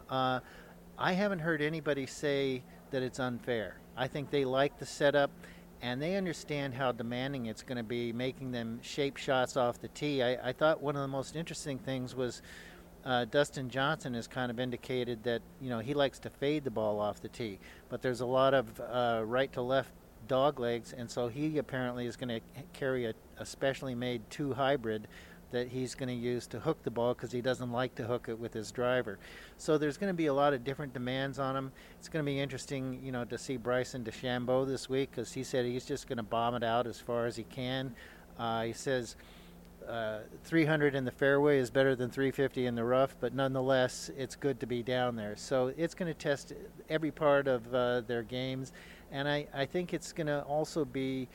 Speaker 5: I haven't heard anybody say that it's unfair. I think they like the setup, and they understand how demanding it's going to be, making them shape shots off the tee. I thought one of the most interesting things was Dustin Johnson has kind of indicated that he likes to fade the ball off the tee, but there's a lot of right to left dog legs, and so he apparently is going to carry a specially made 2 hybrid that he's going to use to hook the ball because he doesn't like to hook it with his driver. So there's going to be a lot of different demands on him. It's going to be interesting, to see Bryson DeChambeau this week because he said he's just going to bomb it out as far as he can. He says 300 in the fairway is better than 350 in the rough, but nonetheless, it's good to be down there. So it's going to test every part of their games, and I think it's going to also be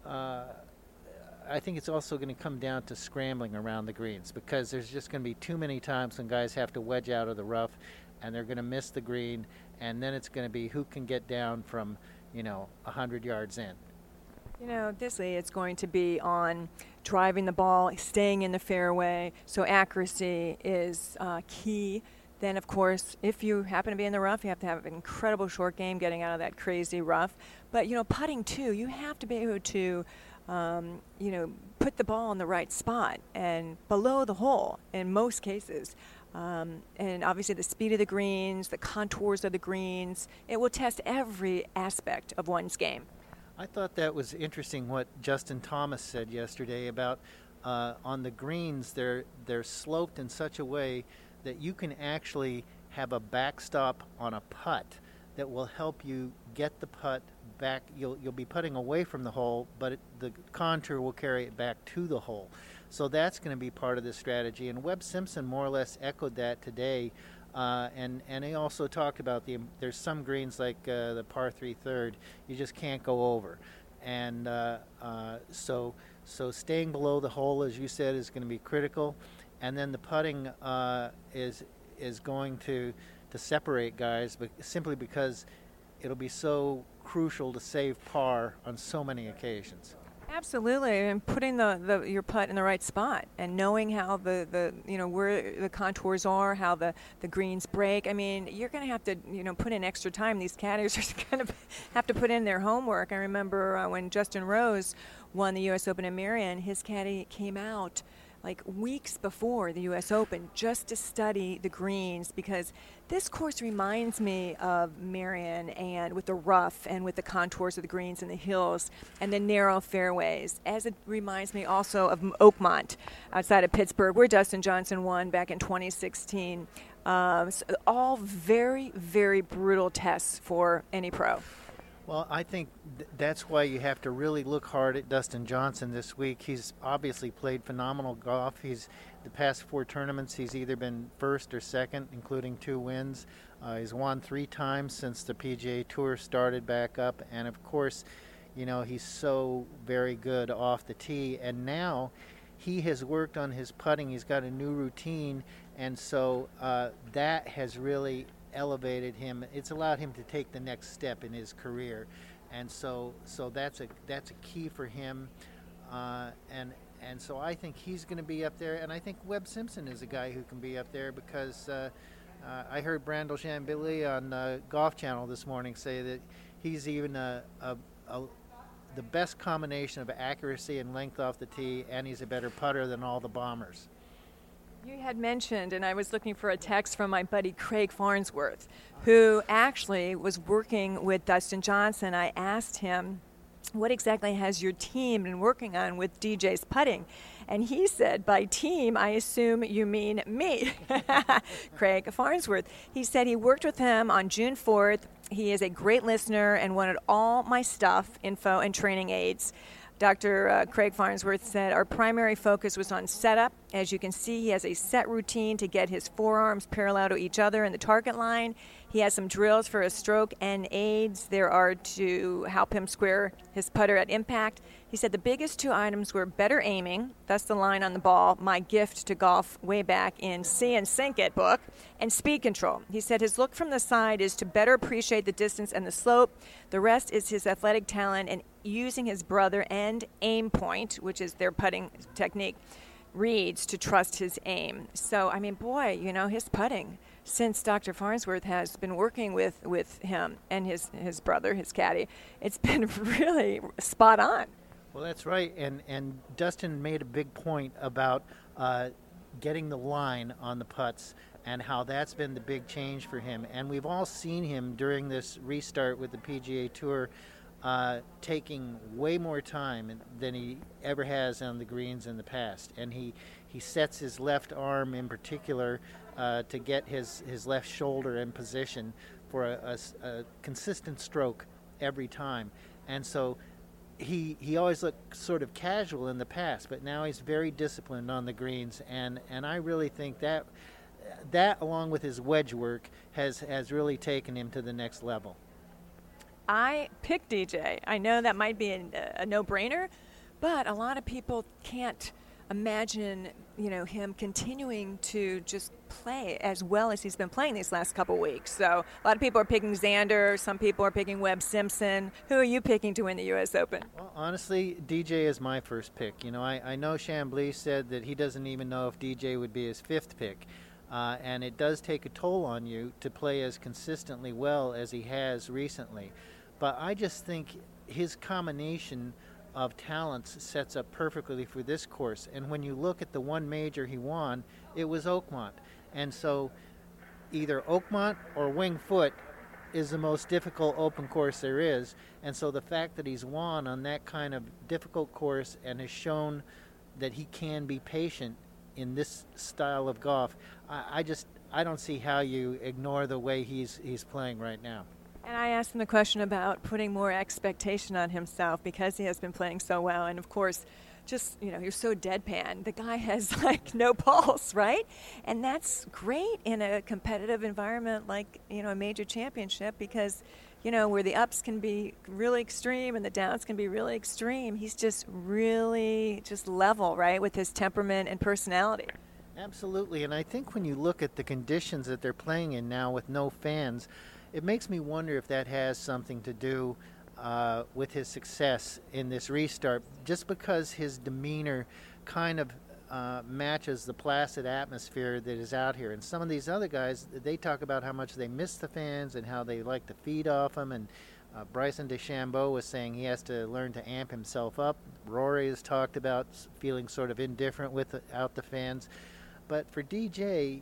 Speaker 5: I think it's also going to come down to scrambling around the greens because there's just going to be too many times when guys have to wedge out of the rough and they're going to miss the green, and then it's going to be who can get down from 100 yards in.
Speaker 1: It's going to be on driving the ball, staying in the fairway, so accuracy is key. Then, of course, if you happen to be in the rough, you have to have an incredible short game getting out of that crazy rough. But, putting too, you have to be able to put the ball in the right spot and below the hole in most cases. And obviously the speed of the greens, the contours of the greens, it will test every aspect of one's game.
Speaker 5: I thought that was interesting what Justin Thomas said yesterday about on the greens, they're sloped in such a way that you can actually have a backstop on a putt that will help you get the putt back. You'll be putting away from the hole, but the contour will carry it back to the hole. So that's going to be part of the strategy. And Webb Simpson more or less echoed that today. And he also talked about there's some greens like the par 3 third you just can't go over. And so staying below the hole, as you said, is going to be critical. And then the putting is going to separate guys, but simply because it'll be so crucial to save par on so many occasions.
Speaker 1: Absolutely, and putting your putt in the right spot and knowing how the where the contours are, how the greens break. I mean, you're going to have to put in extra time. These caddies are going to have to put in their homework. I remember when Justin Rose won the U.S. Open in Marion, his caddy came out like weeks before the U.S. Open just to study the greens, because this course reminds me of Marion, and with the rough and with the contours of the greens and the hills and the narrow fairways, as it reminds me also of Oakmont outside of Pittsburgh, where Dustin Johnson won back in 2016. So all very, very brutal tests for any pro.
Speaker 5: Well, I think that's why you have to really look hard at Dustin Johnson this week. He's obviously played phenomenal golf. The past 4 tournaments, he's either been first or second, including 2 wins. He's won 3 times since the PGA Tour started back up. And, of course, he's so very good off the tee. And now he has worked on his putting. He's got a new routine. And so that has really elevated him. It's allowed him to take the next step in his career, and so that's a key for him, and so I think he's going to be up there, and I think Webb Simpson is a guy who can be up there, because I heard Brandel Chambly on Golf Channel this morning say that he's even the best combination of accuracy and length off the tee, and he's a better putter than all the bombers.
Speaker 1: You had mentioned, and I was looking for a text from my buddy Craig Farnsworth, who actually was working with Dustin Johnson. I asked him, what exactly has your team been working on with DJ's putting? And he said, by team, I assume you mean me, Craig Farnsworth. He said he worked with him on June 4th. He is a great listener and wanted all my stuff, info, and training aids. Dr. Craig Farnsworth said our primary focus was on setup. As you can see, he has a set routine to get his forearms parallel to each other in the target line. He has some drills for his stroke and aids there are to help him square his putter at impact. He said the biggest 2 items were better aiming, thus the line on the ball, my gift to golf way back in See and Sink It book, and speed control. He said his look from the side is to better appreciate the distance and the slope. The rest is his athletic talent and using his brother and aim point, which is their putting technique, reads to trust his aim. So, I mean, boy, his putting, since Dr. Farnsworth has been working with him and his brother, his caddy, it's been really spot on.
Speaker 5: Well, that's right, and Dustin made a big point about getting the line on the putts and how that's been the big change for him. And we've all seen him during this restart with the PGA Tour taking way more time than he ever has on the greens in the past. And he sets his left arm in particular to get his left shoulder in position for a consistent stroke every time. And so he always looked sort of casual in the past, but now he's very disciplined on the greens, and I really think that along with his wedge work has really taken him to the next level.
Speaker 1: I picked DJ. I know that might be a no-brainer, but a lot of people can't imagine, him continuing to just play as well as he's been playing these last couple weeks. So a lot of people are picking Xander. Some people are picking Webb Simpson. Who are you picking to win the U.S. Open?
Speaker 5: Well, honestly, DJ is my first pick. I know Chambly said that he doesn't even know if DJ would be his 5th pick. And it does take a toll on you to play as consistently well as he has recently. But I just think his combination of talents sets up perfectly for this course. And when you look at the one major he won, it was Oakmont. And so either Oakmont or Winged Foot is the most difficult open course there is. And so the fact that he's won on that kind of difficult course and has shown that he can be patient in this style of golf, I don't see how you ignore the way he's playing right now.
Speaker 1: And I asked him the question about putting more expectation on himself because he has been playing so well. And, of course, just, you're so deadpan. The guy has, no pulse, right? And that's great in a competitive environment like, a major championship because, where the ups can be really extreme and the downs can be really extreme, he's just really just level, right, with his temperament and personality.
Speaker 5: Absolutely. And I think when you look at the conditions that they're playing in now with no fans, it makes me wonder if that has something to do with his success in this restart, just because his demeanor kind of matches the placid atmosphere that is out here. And some of these other guys, they talk about how much they miss the fans and how they like to feed off them. And Bryson DeChambeau was saying he has to learn to amp himself up. Rory has talked about feeling sort of indifferent without the fans. But for DJ,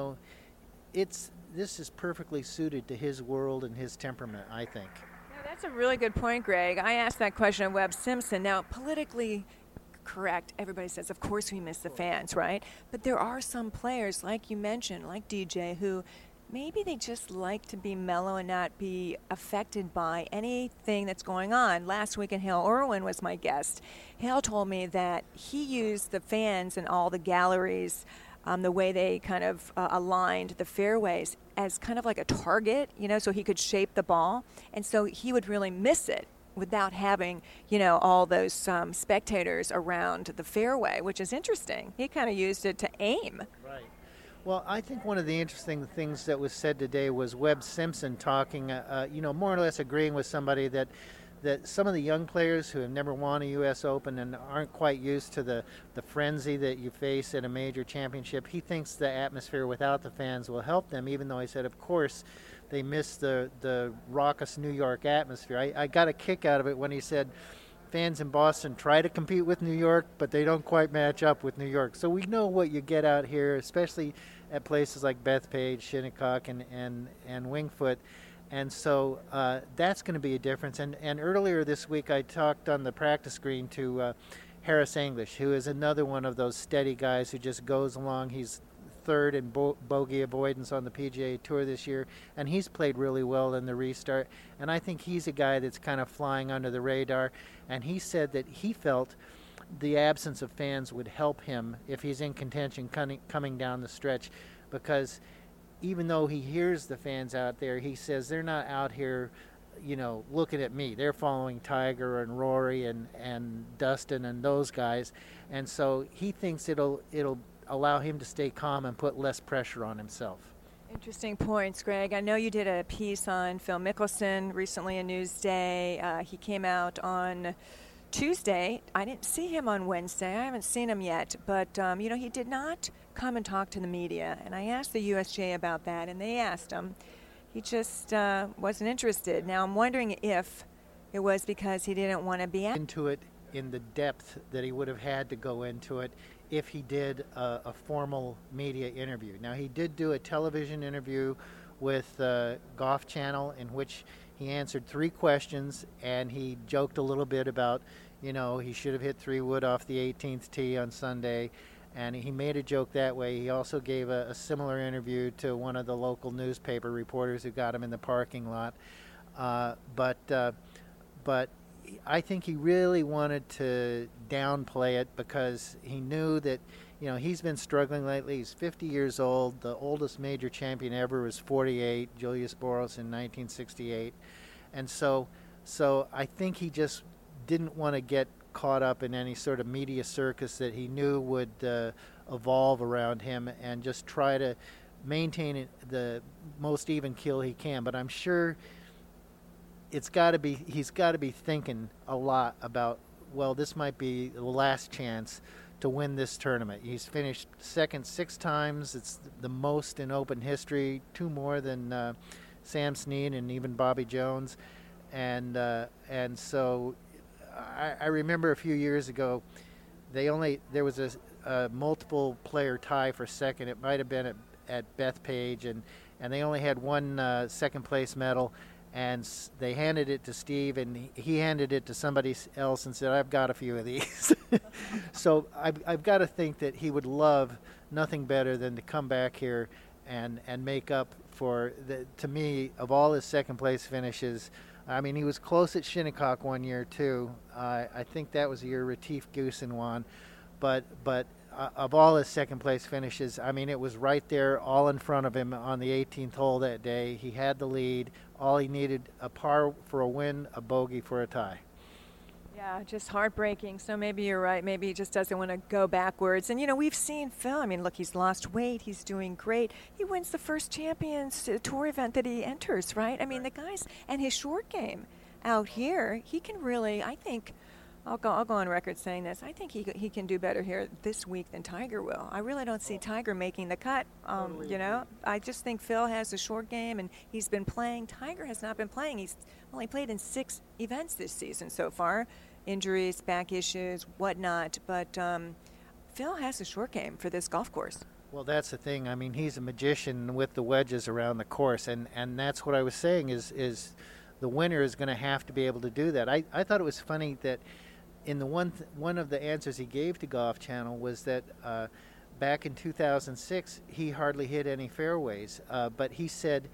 Speaker 5: this is perfectly suited to his world and his temperament, I think.
Speaker 1: That's a really good point, Greg. I asked that question of Webb Simpson. Now, politically correct, everybody says, of course we miss the fans, right? But there are some players, like you mentioned, like DJ, who maybe they just like to be mellow and not be affected by anything that's going on. Last week, Hale Irwin was my guest. Hale told me that he used the fans in all the galleries, the way they kind of aligned the fairways as kind of like a target, so he could shape the ball. And so he would really miss it without having, all those spectators around the fairway, which is interesting. He kind of used it to aim.
Speaker 5: Right. Well, I think one of the interesting things that was said today was Webb Simpson talking, more or less agreeing with somebody that some of the young players who have never won a U.S. Open and aren't quite used to the frenzy that you face at a major championship, he thinks the atmosphere without the fans will help them, even though he said, of course, they miss the raucous New York atmosphere. I got a kick out of it when he said fans in Boston try to compete with New York, but they don't quite match up with New York. So we know what you get out here, especially at places like Bethpage, Shinnecock, and Winged Foot. And so that's going to be a difference. And earlier this week I talked on the practice green to Harris English, who is another one of those steady guys who just goes along. He's third in bogey avoidance on the PGA Tour this year, and he's played really well in the restart. And I think he's a guy that's kind of flying under the radar. And he said that he felt the absence of fans would help him if he's in contention coming down the stretch, because even though he hears the fans out there, he says they're not out here, looking at me. They're following Tiger and Rory and Dustin and those guys. And so he thinks it'll allow him to stay calm and put less pressure on himself.
Speaker 1: Interesting points, Greg. I know you did a piece on Phil Mickelson recently in Newsday. He came out on Tuesday. I didn't see him on Wednesday. I haven't seen him yet. But, he did not come and talk to the media. And I asked the USGA about that, and they asked him. He just wasn't interested. Now, I'm wondering if it was because he didn't want to be
Speaker 5: into it in the depth that he would have had to go into it if he did a formal media interview. Now, he did do a television interview with Golf Channel in which he answered 3 questions, and he joked a little bit about, he should have hit 3 wood off the 18th tee on Sunday, and he made a joke that way. He also gave a similar interview to one of the local newspaper reporters who got him in the parking lot. But I think he really wanted to downplay it because he knew that, he's been struggling lately. He's 50 years old. The oldest major champion ever was 48, Julius Boros in 1968. And so I think he just didn't want to get caught up in any sort of media circus that he knew would evolve around him, and just try to maintain the most even keel he can. But I'm sure he's got to be thinking a lot about, well, this might be the last chance to win this tournament. He's finished second 6 times. It's the most in Open history, 2 more than Sam Snead and even Bobby Jones. And so I remember a few years ago, there was a multiple player tie for second. It might have been at Bethpage, and they only had one second place medal. And they handed it to Steve, and he handed it to somebody else and said, I've got a few of these. So I've got to think that he would love nothing better than to come back here and make up for, to me, of all his second place finishes. I mean, he was close at Shinnecock one year, too. I think that was the year Retief Goosen won. But of all his second place finishes, I mean, it was right there all in front of him on the 18th hole that day. He had the lead. All he needed, a par for a win, a bogey for a tie.
Speaker 1: Yeah, just heartbreaking. So maybe you're right. Maybe he just doesn't want to go backwards. And, we've seen Phil. I mean, look, he's lost weight. He's doing great. He wins the first Champions Tour event that he enters, right? I mean, the guys, and his short game out here, he can really, I think, I'll go on record saying this. I think he can do better here this week than Tiger will. I really don't see Tiger making the cut. I just think Phil has a short game, and he's been playing. Tiger has not been playing. He's only played in 6 events this season so far. Injuries, back issues, whatnot. But Phil has a short game for this golf course.
Speaker 5: Well, that's the thing. I mean, he's a magician with the wedges around the course, and that's what I was saying is the winner is going to have to be able to do that. I thought it was funny that in the one of the answers he gave to Golf Channel was that back in 2006 he hardly hit any fairways, but he said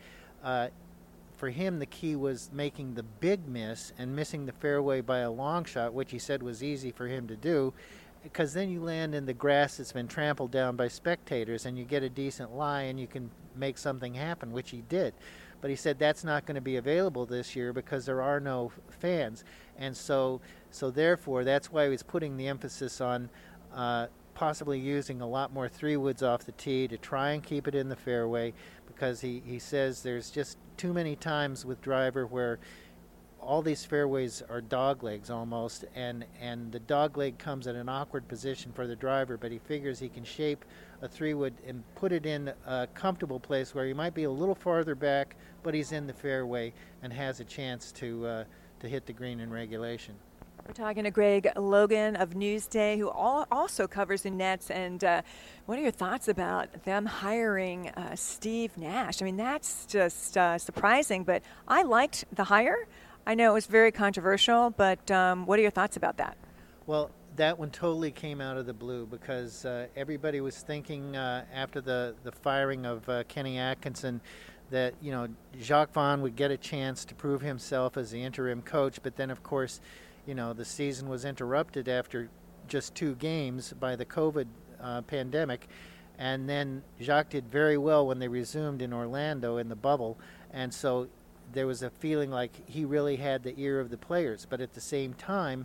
Speaker 5: for him the key was making the big miss and missing the fairway by a long shot, which he said was easy for him to do, because then you land in the grass that's been trampled down by spectators and you get a decent lie and you can make something happen, which he did. But he said that's not going to be available this year because there are no fans. And so therefore, that's why he was putting the emphasis on possibly using a lot more 3-woods off the tee to try and keep it in the fairway, because he says there's just too many times with driver where all these fairways are dog legs almost, and the dog leg comes at an awkward position for the driver, but he figures he can shape a 3-wood and put it in a comfortable place where he might be a little farther back, but he's in the fairway and has a chance to hit the green in regulation.
Speaker 1: We're talking to Greg Logan of Newsday, who also covers the Nets. And what are your thoughts about them hiring Steve Nash? I mean, that's just surprising, but I liked the hire. I know it was very controversial, but what are your thoughts about that?
Speaker 5: Well, that one totally came out of the blue because everybody was thinking after the firing of Kenny Atkinson that, Jacques Vaughn would get a chance to prove himself as the interim coach, but then, of course, the season was interrupted after just 2 games by the COVID pandemic, and then Jacques did very well when they resumed in Orlando in the bubble, and so there was a feeling like he really had the ear of the players. But at the same time,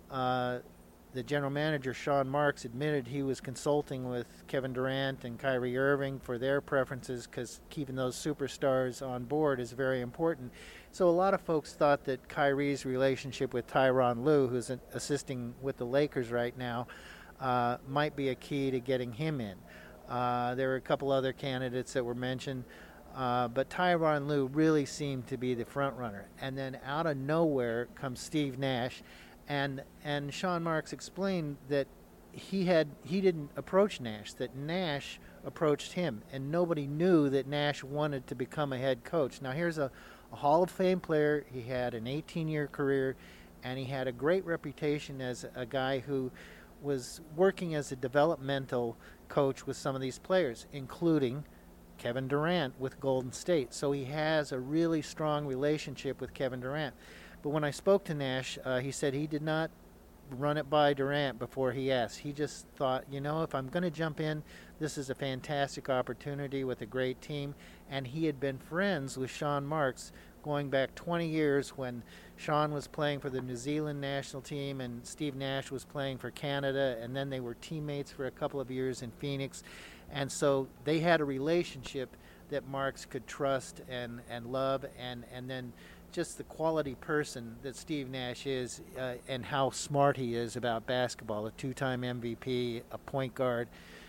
Speaker 5: the general manager, Sean Marks, admitted he was consulting with Kevin Durant and Kyrie Irving for their preferences, because keeping those superstars on board is very important. So a lot of folks thought that Kyrie's relationship with Tyronn Lue, who's assisting with the Lakers right now, might be a key to getting him in. There were a couple other candidates that were mentioned, but Tyronn Lue really seemed to be the front runner. And then out of nowhere comes Steve Nash, and Sean Marks explained that he didn't approach Nash, that Nash approached him, and nobody knew that Nash wanted to become a head coach. Now here's a Hall of Fame player. He had an 18-year career, and he had a great reputation as a guy who was working as a developmental coach with some of these players, including Kevin Durant with Golden State. So he has a really strong relationship with Kevin Durant. But when I spoke to Nash, he said he did not run it by Durant before he asked. He just thought, if I'm going to jump in, this is a fantastic opportunity with a great team. And he had been friends with Sean Marks going back 20 years when Sean was playing for the New Zealand national team and Steve Nash was playing for Canada, and then they were teammates for a couple of years in Phoenix. And so they had a relationship that Marks could trust and love, and then just the quality person that Steve Nash is, and how smart he is about basketball, a 2-time MVP, a point guard.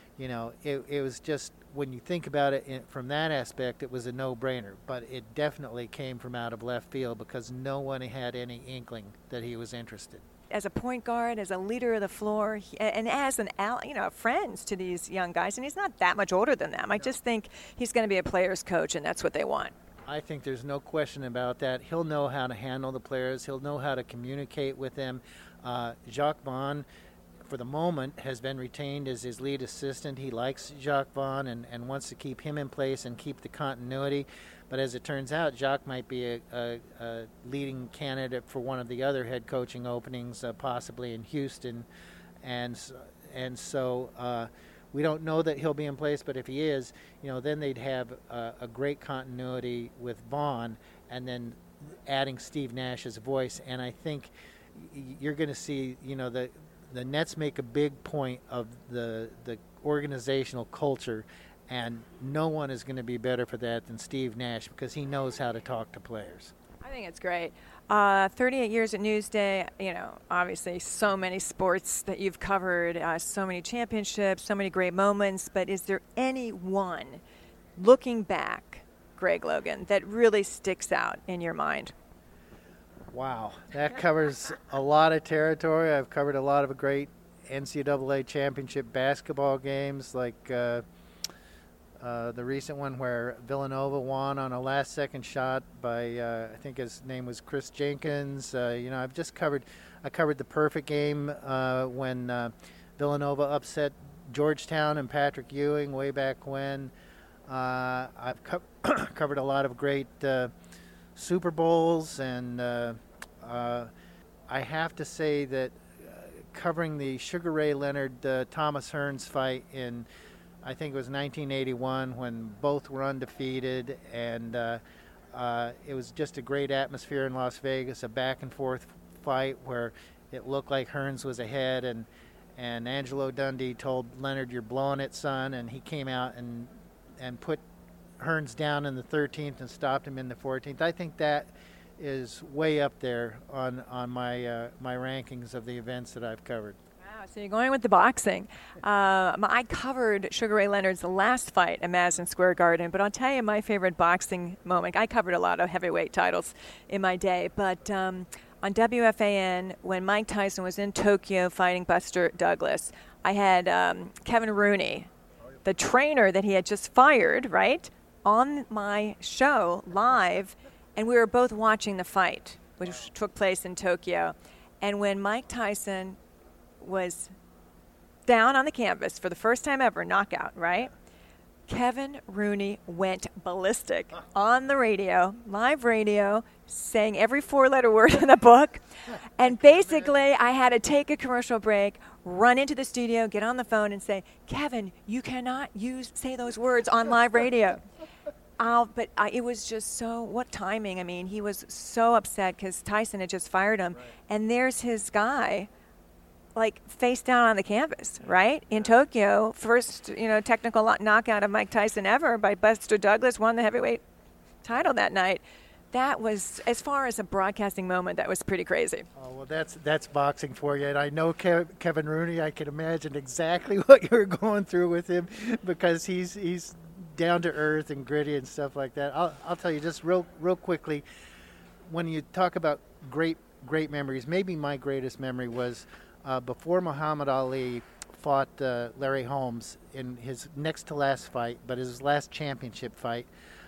Speaker 5: It was just, when you think about it from that aspect, it was a no-brainer. But it definitely came from out of left field because no one had any inkling that he was interested.
Speaker 1: As a point guard, as a leader of the floor, and as friends to these young guys, and he's not that much older than them. I just think he's going to be a player's coach, and that's what they want.
Speaker 5: I think there's no question about that. He'll know how to handle the players. He'll know how to communicate with them. Jacques Vaughn, for the moment, has been retained as his lead assistant. He likes Jacques Vaughn and wants to keep him in place and keep the continuity. But as it turns out, Jacques might be a leading candidate for one of the other head coaching openings, possibly in Houston. And so we don't know that he'll be in place, but if he is, then they'd have a great continuity with Vaughn, and then adding Steve Nash's voice. And I think you're going to see, the Nets make a big point of the organizational culture, and no one is going to be better for that than Steve Nash, because he knows how to talk to players.
Speaker 1: I think it's great. 38 years at Newsday, obviously so many sports that you've covered, so many championships, so many great moments, but is there any one, looking back, Greg Logan, that really sticks out in your mind?
Speaker 5: Wow, that covers a lot of territory. I've covered a lot of great NCAA championship basketball games, like the recent one where Villanova won on a last-second shot by I think his name was Chris Jenkins. I covered the perfect game when Villanova upset Georgetown and Patrick Ewing way back when. I've covered a lot of great Super Bowls, and I have to say that covering the Sugar Ray Leonard Thomas Hearns fight in, I think it was 1981, when both were undefeated, and it was just a great atmosphere in Las Vegas, a back and forth fight where it looked like Hearns was ahead, and Angelo Dundee told Leonard, "You're blowing it, son," and he came out and put Hearns down in the 13th and stopped him in the 14th. I think that is way up there on my my rankings of the events that I've covered.
Speaker 1: Wow, so you're going with the boxing. I covered Sugar Ray Leonard's last fight at Madison Square Garden, but I'll tell you my favorite boxing moment. I covered a lot of heavyweight titles in my day, but on WFAN, when Mike Tyson was in Tokyo fighting Buster Douglas, I had Kevin Rooney, the trainer that he had just fired, right, on my show live, and we were both watching the fight, which took place in Tokyo. And when Mike Tyson was down on the canvas for the first time ever, knockout, right, Kevin Rooney went ballistic on the radio, live radio, saying every four-letter word in the book. And basically, I had to take a commercial break, run into the studio, get on the phone, and say, "Kevin, you cannot say those words on live radio." But it was just so, what timing. I mean, he was so upset because Tyson had just fired him. Right. And there's his guy, like, face down on the canvas, right? In Tokyo, first, technical knockout of Mike Tyson ever by Buster Douglas, won the heavyweight title that night. That was, as far as a broadcasting moment, that was pretty crazy.
Speaker 5: Oh, well, that's boxing for you. And I know Kevin Rooney. I can imagine exactly what you were going through with him, because he's down to earth and gritty and stuff like that. I'll tell you just real quickly, when you talk about great memories, maybe my greatest memory was before Muhammad Ali fought Larry Holmes in his next to last fight, but his last championship fight.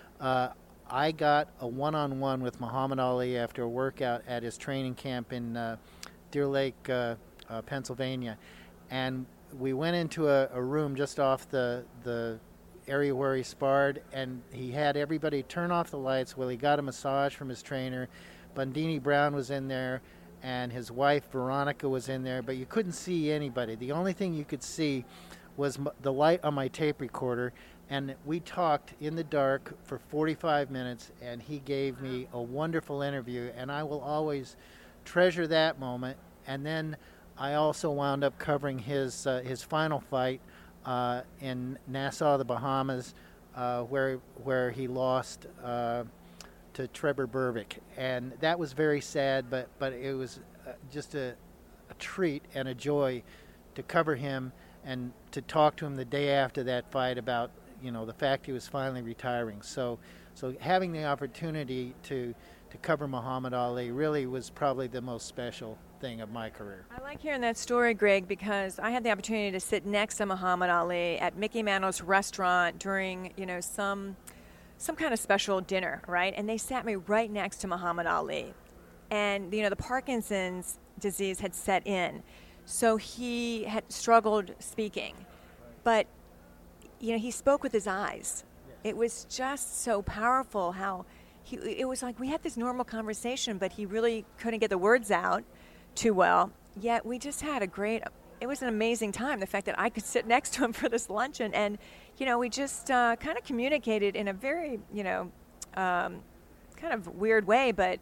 Speaker 5: I got a one-on-one with Muhammad Ali after a workout at his training camp in Deer Lake, Pennsylvania, and we went into a room just off the area where he sparred, and he had everybody turn off the lights while he got a massage from his trainer. Bundini Brown was in there, and his wife Veronica was in there, but you couldn't see anybody. The only thing you could see was the light on my tape recorder, and we talked in the dark for 45 minutes, and he gave me a wonderful interview, and I will always treasure that moment. And then I also wound up covering his final fight in Nassau, the Bahamas, where he lost to Trevor Berbick, and that was very sad. But it was just a treat and a joy to cover him and to talk to him the day after that fight about the fact he was finally retiring. So having the opportunity to cover Muhammad Ali really was probably the most special thing of my career.
Speaker 1: I like hearing that story, Greg, because I had the opportunity to sit next to Muhammad Ali at Mickey Mantle's restaurant during, some kind of special dinner, right? And they sat me right next to Muhammad Ali. And, the Parkinson's disease had set in. So he had struggled speaking. But, he spoke with his eyes. It was just so powerful how it was like we had this normal conversation, but he really couldn't get the words out too well. Yet we just had it was an amazing time. The fact that I could sit next to him for this luncheon, and we just kind of communicated in a very kind of weird way, but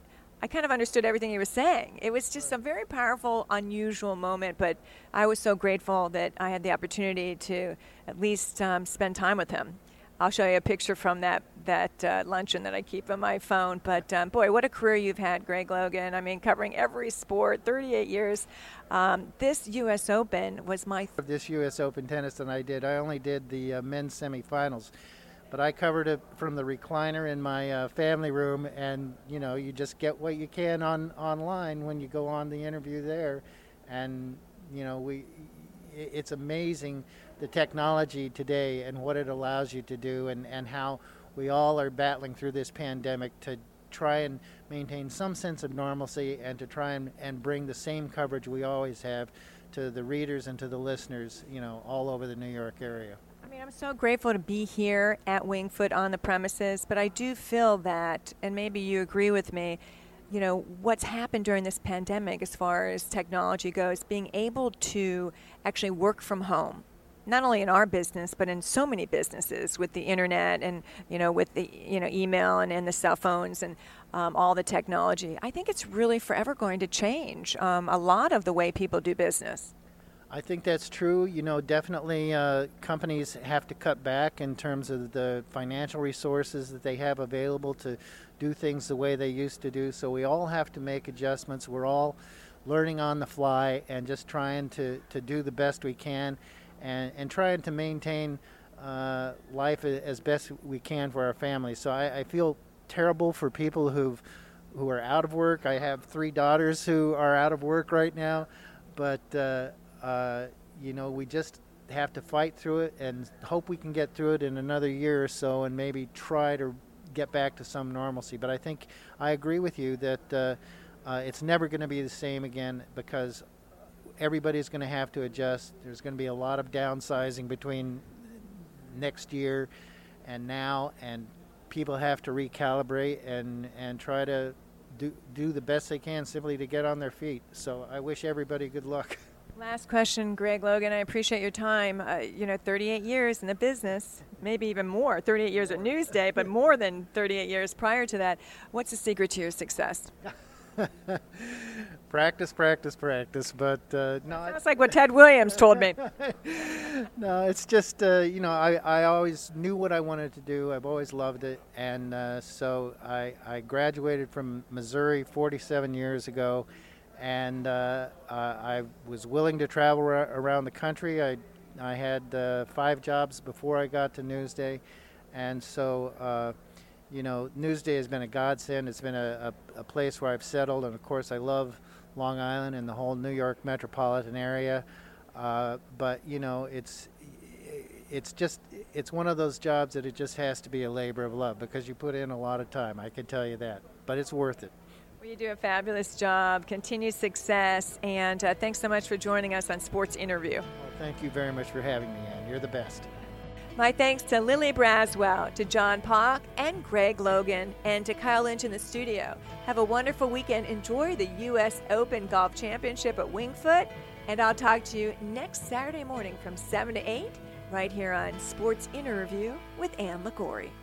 Speaker 1: I kind of understood everything he was saying. It was just a very powerful, unusual moment, but I was so grateful that I had the opportunity to at least spend time with him. I'll show you a picture from that luncheon that I keep on my phone. But, boy, what a career you've had, Greg Logan. I mean, covering every sport, 38 years. This U.S. Open was my...
Speaker 5: This U.S. Open tennis that I did, I only did the men's semifinals. But I covered it from the recliner in my family room, and, you just get what you can online when you go on the interview there. And, it's amazing the technology today and what it allows you to do, and how we all are battling through this pandemic to try and maintain some sense of normalcy and to try and bring the same coverage we always have to the readers and to the listeners, all over the New York area.
Speaker 1: I mean, I'm so grateful to be here at Winged Foot on the premises, but I do feel that, and maybe you agree with me, what's happened during this pandemic as far as technology goes, being able to actually work from home, not only in our business, but in so many businesses with the internet and, with the, email and the cell phones and all the technology. I think it's really forever going to change a lot of the way people do business.
Speaker 5: I think that's true. Definitely companies have to cut back in terms of the financial resources that they have available to do things the way they used to do. So we all have to make adjustments. We're all learning on the fly and just trying to do the best we can and trying to maintain life as best we can for our families. So I feel terrible for people who are out of work. I have 3 daughters who are out of work right now, but we just have to fight through it and hope we can get through it in another year or so and maybe try to get back to some normalcy. But I think I agree with you that it's never going to be the same again because everybody's going to have to adjust. There's going to be a lot of downsizing between next year and now, and people have to recalibrate and try to do the best they can simply to get on their feet. So I wish everybody good luck.
Speaker 1: Last question, Greg Logan. I appreciate your time. 38 years in the business, maybe even more. 38 years at Newsday, but more than 38 years prior to that. What's the secret to your success?
Speaker 5: Practice. But no,
Speaker 1: Sounds like what Ted Williams told me.
Speaker 5: No, it's just I always knew what I wanted to do. I've always loved it, and so I graduated from Missouri 47 years ago. And I was willing to travel around the country. I had 5 jobs before I got to Newsday. And so, Newsday has been a godsend. It's been a place where I've settled. And, of course, I love Long Island and the whole New York metropolitan area. But, it's one of those jobs that it just has to be a labor of love because you put in a lot of time. I can tell you that. But it's worth it.
Speaker 1: Well, you do a fabulous job. Continued success. And thanks so much for joining us on Sports Interview.
Speaker 5: Well, thank you very much for having me, Ann. You're the best.
Speaker 1: My thanks to Lily Braswell, to John Pock, and Greg Logan, and to Kyle Lynch in the studio. Have a wonderful weekend. Enjoy the U.S. Open Golf Championship at Winged Foot. And I'll talk to you next Saturday morning from 7 to 8 right here on Sports Interview with Ann Liguori.